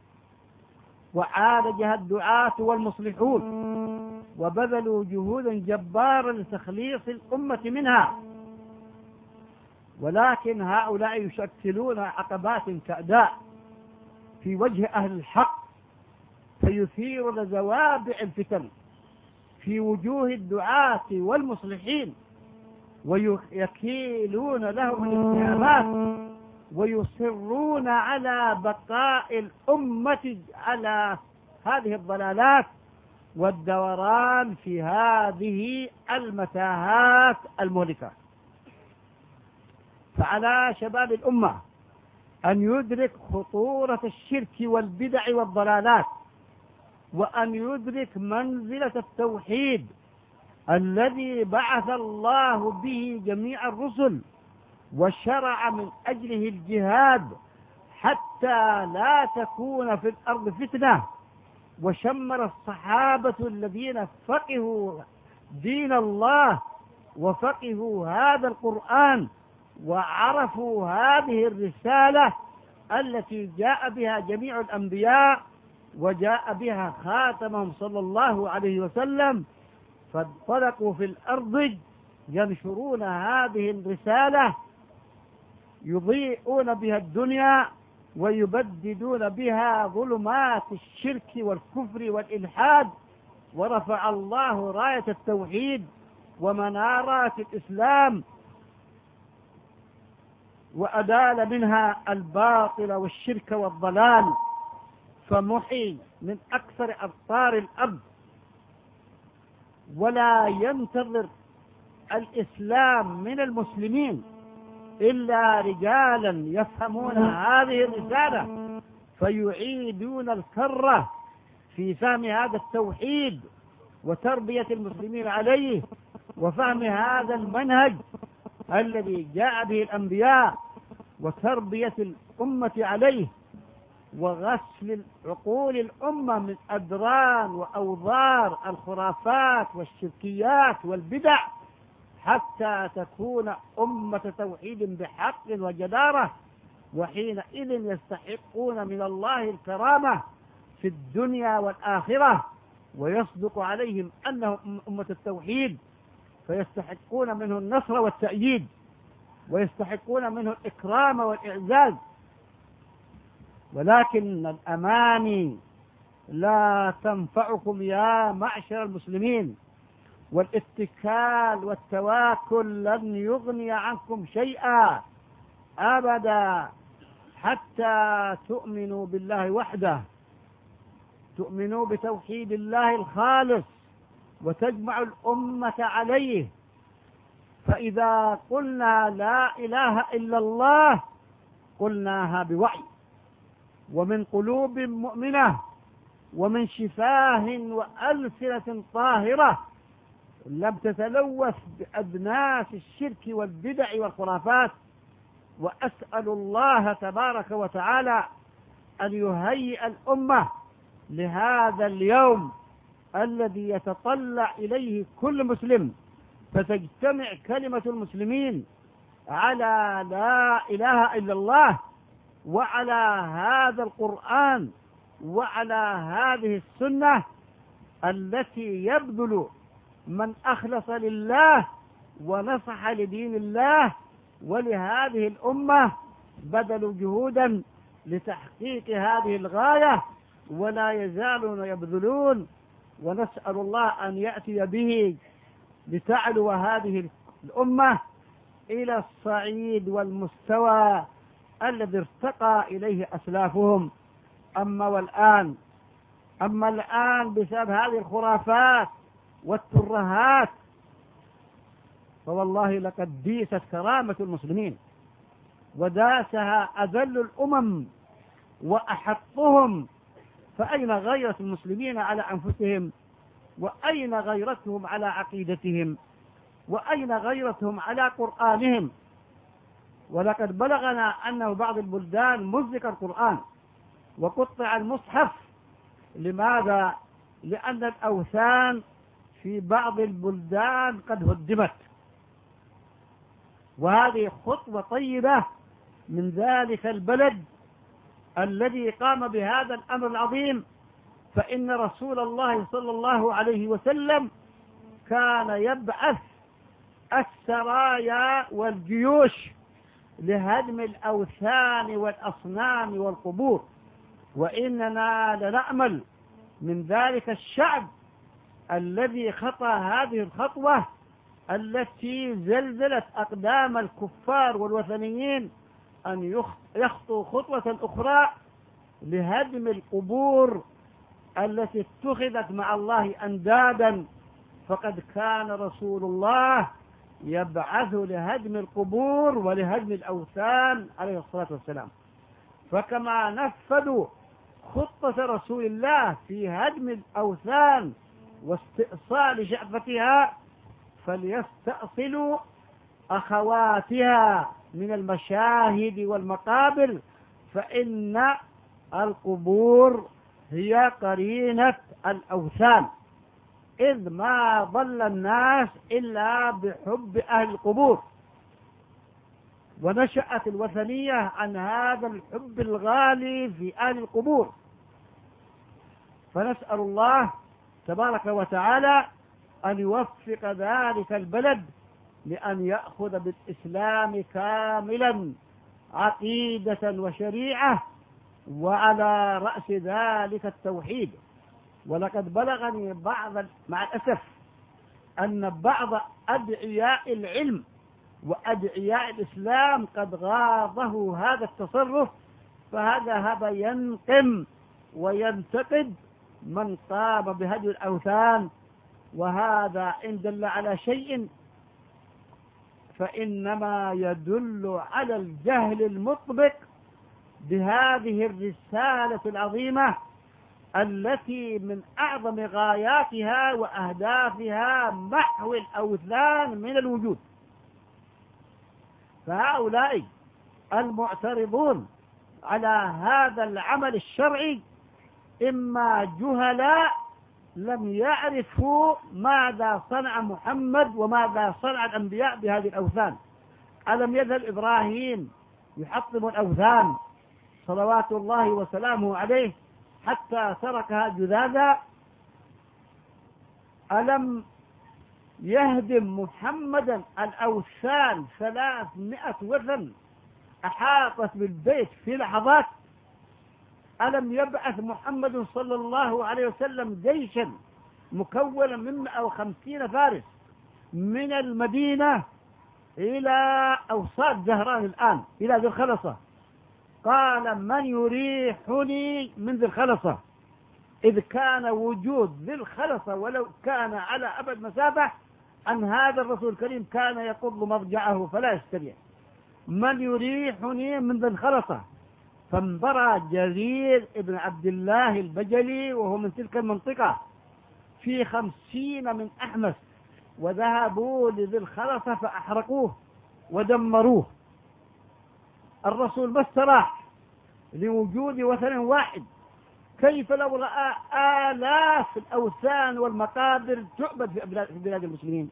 وعالجها الدعاة والمصلحون وبذلوا جهودا جبارا لتخليص الأمة منها. ولكن هؤلاء يشكلون عقبات كأداء في وجه أهل الحق، فيثيرون زوابع الفتن في وجوه الدعاة والمصلحين، ويكيلون لهم الاتهامات، ويصرون على بقاء الأمة على هذه الضلالات والدوران في هذه المتاهات المهلكة. فعلى شباب الأمة أن يدرك خطورة الشرك والبدع والضلالات، وأن يدرك منزلة التوحيد الذي بعث الله به جميع الرسل وشرع من أجله الجهاد حتى لا تكون في الأرض فتنة. وشمر الصحابة الذين فقهوا دين الله وفقهوا هذا القرآن وعرفوا هذه الرسالة التي جاء بها جميع الأنبياء وجاء بها خاتمهم صلى الله عليه وسلم، فانطلقوا في الأرض ينشرون هذه الرسالة، يضيئون بها الدنيا ويبددون بها ظلمات الشرك والكفر والإلحاد. ورفع الله راية التوحيد ومنارات الإسلام وأدال منها الباطل والشرك والضلال، فمحي من أكثر أبطار الأرض. ولا ينتظر الإسلام من المسلمين إلا رجالا يفهمون هذه الرسالة فيعيدون الكرة في فهم هذا التوحيد وتربية المسلمين عليه وفهم هذا المنهج الذي جاء به الأنبياء وتربية الأمة عليه وغسل عقول الأمة من أدران وأوضار الخرافات والشركيات والبدع حتى تكون أمة توحيد بحق وجدارة. وحينئذ يستحقون من الله الكرامة في الدنيا والآخرة ويصدق عليهم أنهم أمة التوحيد، فيستحقون منه النصر والتأييد ويستحقون منه الإكرام والإعزاز. ولكن الأماني لا تنفعكم يا معشر المسلمين، والاتكال والتواكل لن يغني عنكم شيئا أبدا حتى تؤمنوا بالله وحده، تؤمنوا بتوحيد الله الخالص وتجمع الأمة عليه. فإذا قلنا لا إله إلا الله قلناها بوعي ومن قلوب مؤمنة ومن شفاه وألسنة طاهرة لم تتلوث بأدناس الشرك والبدع والخرافات. وأسأل الله تبارك وتعالى أن يهيئ الأمة لهذا اليوم الذي يتطلع إليه كل مسلم، فتجتمع كلمة المسلمين على لا إله إلا الله وعلى هذا القرآن وعلى هذه السنة التي يبذل من أخلص لله ونصح لدين الله ولهذه الأمة بذلوا جهودا لتحقيق هذه الغاية ولا يزالون يبذلون. ونسأل الله أن يأتي به لتعلو هذه الأمة إلى الصعيد والمستوى الذي ارتقى إليه أسلافهم. أما الآن بسبب هذه الخرافات والترهات فوالله لقد ديست كرامة المسلمين وداسها أذل الأمم وأحطهم. فأين غيرة المسلمين على أنفسهم؟ وأين غيرتهم على عقيدتهم؟ وأين غيرتهم على قرآنهم؟ ولقد بلغنا أنه بعض البلدان مزق القرآن وقطع المصحف. لماذا؟ لأن الأوثان في بعض البلدان قد هدمت، وهذه خطوة طيبة من ذلك البلد الذي قام بهذا الأمر العظيم. فإن رسول الله صلى الله عليه وسلم كان يبعث السرايا والجيوش لهدم الأوثان والأصنام والقبور، وإننا لنأمل من ذلك الشعب الذي خطى هذه الخطوة التي زلزلت أقدام الكفار والوثنيين أن يخطوا خطوة أخرى لهدم القبور التي اتخذت مع الله أندادا. فقد كان رسول الله يبعث لهدم القبور ولهدم الأوثان عليه الصلاة والسلام. فكما نفذوا خطة رسول الله في هدم الأوثان واستئصال شعفتها فليستأصلوا أخواتها من المشاهد والمقابر فإن القبور هي قرينة الأوثان، إذ ما ضل الناس إلا بحب أهل القبور، ونشأت الوثنية عن هذا الحب الغالي في أهل القبور. فنسأل الله تبارك وتعالى أن يوفق ذلك البلد لأن يأخذ بالإسلام كاملا عقيدة وشريعة، وعلى رأس ذلك التوحيد. ولقد بلغني مع الأسف أن بعض أدعياء العلم وأدعياء الإسلام قد غاضه هذا التصرف، فذهب ينقم وينتقد من قام بهدي الأوثان. وهذا إن دل على شيء فإنما يدل على الجهل المطبق بهذه الرسالة العظيمة التي من أعظم غاياتها وأهدافها محو الأوثان من الوجود. فهؤلاء المعترضون على هذا العمل الشرعي إما جهلاء لم يعرفوا ماذا صنع محمد وماذا صنع الأنبياء بهذه الأوثان. ألم يزل إبراهيم يحطم الأوثان صلوات الله وسلامه عليه حتى تركها جذاذا؟ ألم يهدم محمدا الأوثان 300 وثن أحاطت بالبيت في لحظات؟ ألم يبعث محمد صلى الله عليه وسلم جيشا مكونا من 150 فارس من المدينة إلى أوساط زهران الآن إلى ذي الخلصة؟ قال: من يريحني من ذي الخلصة؟ إذ كان وجود ذي الخلصة ولو كان على أبد مسافة عن هذا الرسول الكريم كان يقض مضجعه فلا يستريح. من يريحني من ذي الخلصة؟ فانبرى جرير ابن عبد الله البجلي وهو من تلك المنطقة في 50 من أحمس، وذهبوا لذي الخلصة فأحرقوه ودمروه. الرسول ما استراح لوجود وثن واحد، كيف لو رأى آلاف الأوثان والمقابر تعبد في بلاد المسلمين؟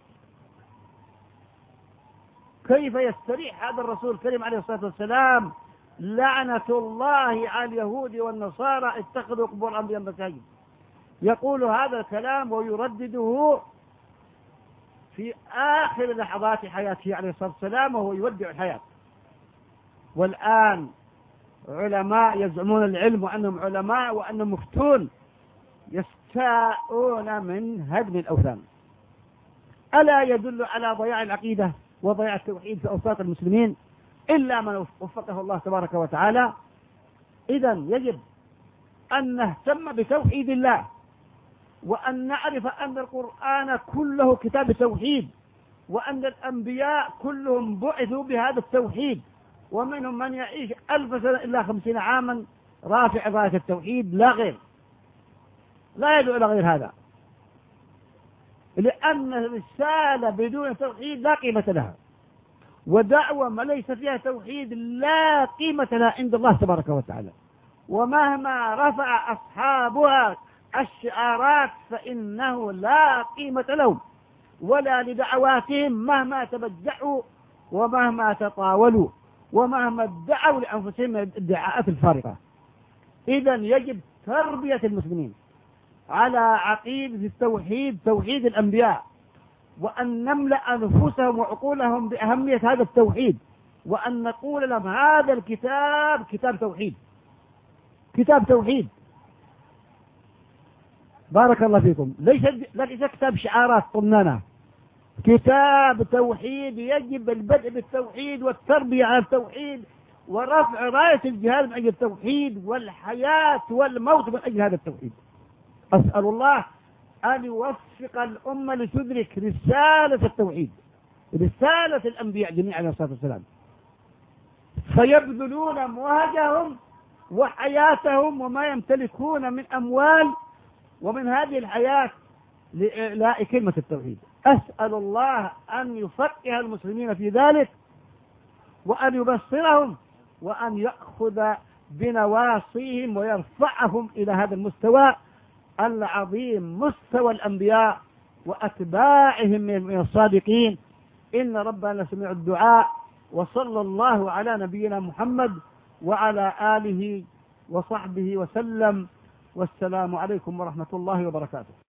كيف يستريح هذا الرسول الكريم عليه الصلاة والسلام؟ لعنة الله على اليهود والنصارى اتخذوا قبور الأنبياء مساجد. يقول هذا الكلام ويردده في آخر لحظات حياته عليه الصلاة والسلام وهو يودع الحياة. والآن علماء يزعمون العلم وأنهم علماء وأنهم مفتون يستاءون من هدم الأوثان. ألا يدل على ضياع العقيدة وضياع التوحيد في أوساط المسلمين إلا من وفقه الله تبارك وتعالى؟ إذن يجب أن نهتم بتوحيد الله، وأن نعرف أن القرآن كله كتاب التوحيد، وأن الأنبياء كلهم بعثوا بهذا التوحيد، ومنهم من يعيش 1000 سنة إلا 50 عاما رافع راية التوحيد لا غير، لا يدعو إلى غير هذا، لأن الرسالة بدون توحيد لا قيمة لها، ودعوة ما ليس فيها توحيد لا قيمة لها عند الله تبارك وتعالى. ومهما رفع أصحابها الشعارات فإنه لا قيمة لهم ولا لدعواتهم مهما تبجعوا ومهما تطاولوا ومهما ادعوا لأنفسهم الادعاءات الفارقة. إذن يجب تربية المسلمين على عقيدة التوحيد، توحيد الأنبياء، وأن نملأ أنفسهم وعقولهم بأهمية هذا التوحيد، وأن نقول لهم هذا الكتاب كتاب توحيد، كتاب توحيد. بارك الله فيكم. ليس كتاب شعارات طنانة، كتاب توحيد. يجب البدء بالتوحيد والتربية على التوحيد ورفع راية الجهاد من أجل التوحيد والحياة والموت من أجل هذا التوحيد. أسأل الله أن يوفق الأمة لتدرك رسالة التوحيد، رسالة الأنبياء جميعا عليه الصلاة والسلام، فيبذلون مواجههم وحياتهم وما يمتلكون من أموال ومن هذه الحياة لإعلاء كلمة التوحيد. أسأل الله أن يفقه المسلمين في ذلك، وأن يبصرهم، وأن يأخذ بنواصيهم ويرفعهم إلى هذا المستوى العظيم، مستوى الأنبياء وأتباعهم من الصادقين. إن ربنا سميع الدعاء. وصلى الله على نبينا محمد وعلى آله وصحبه وسلم، والسلام عليكم ورحمة الله وبركاته.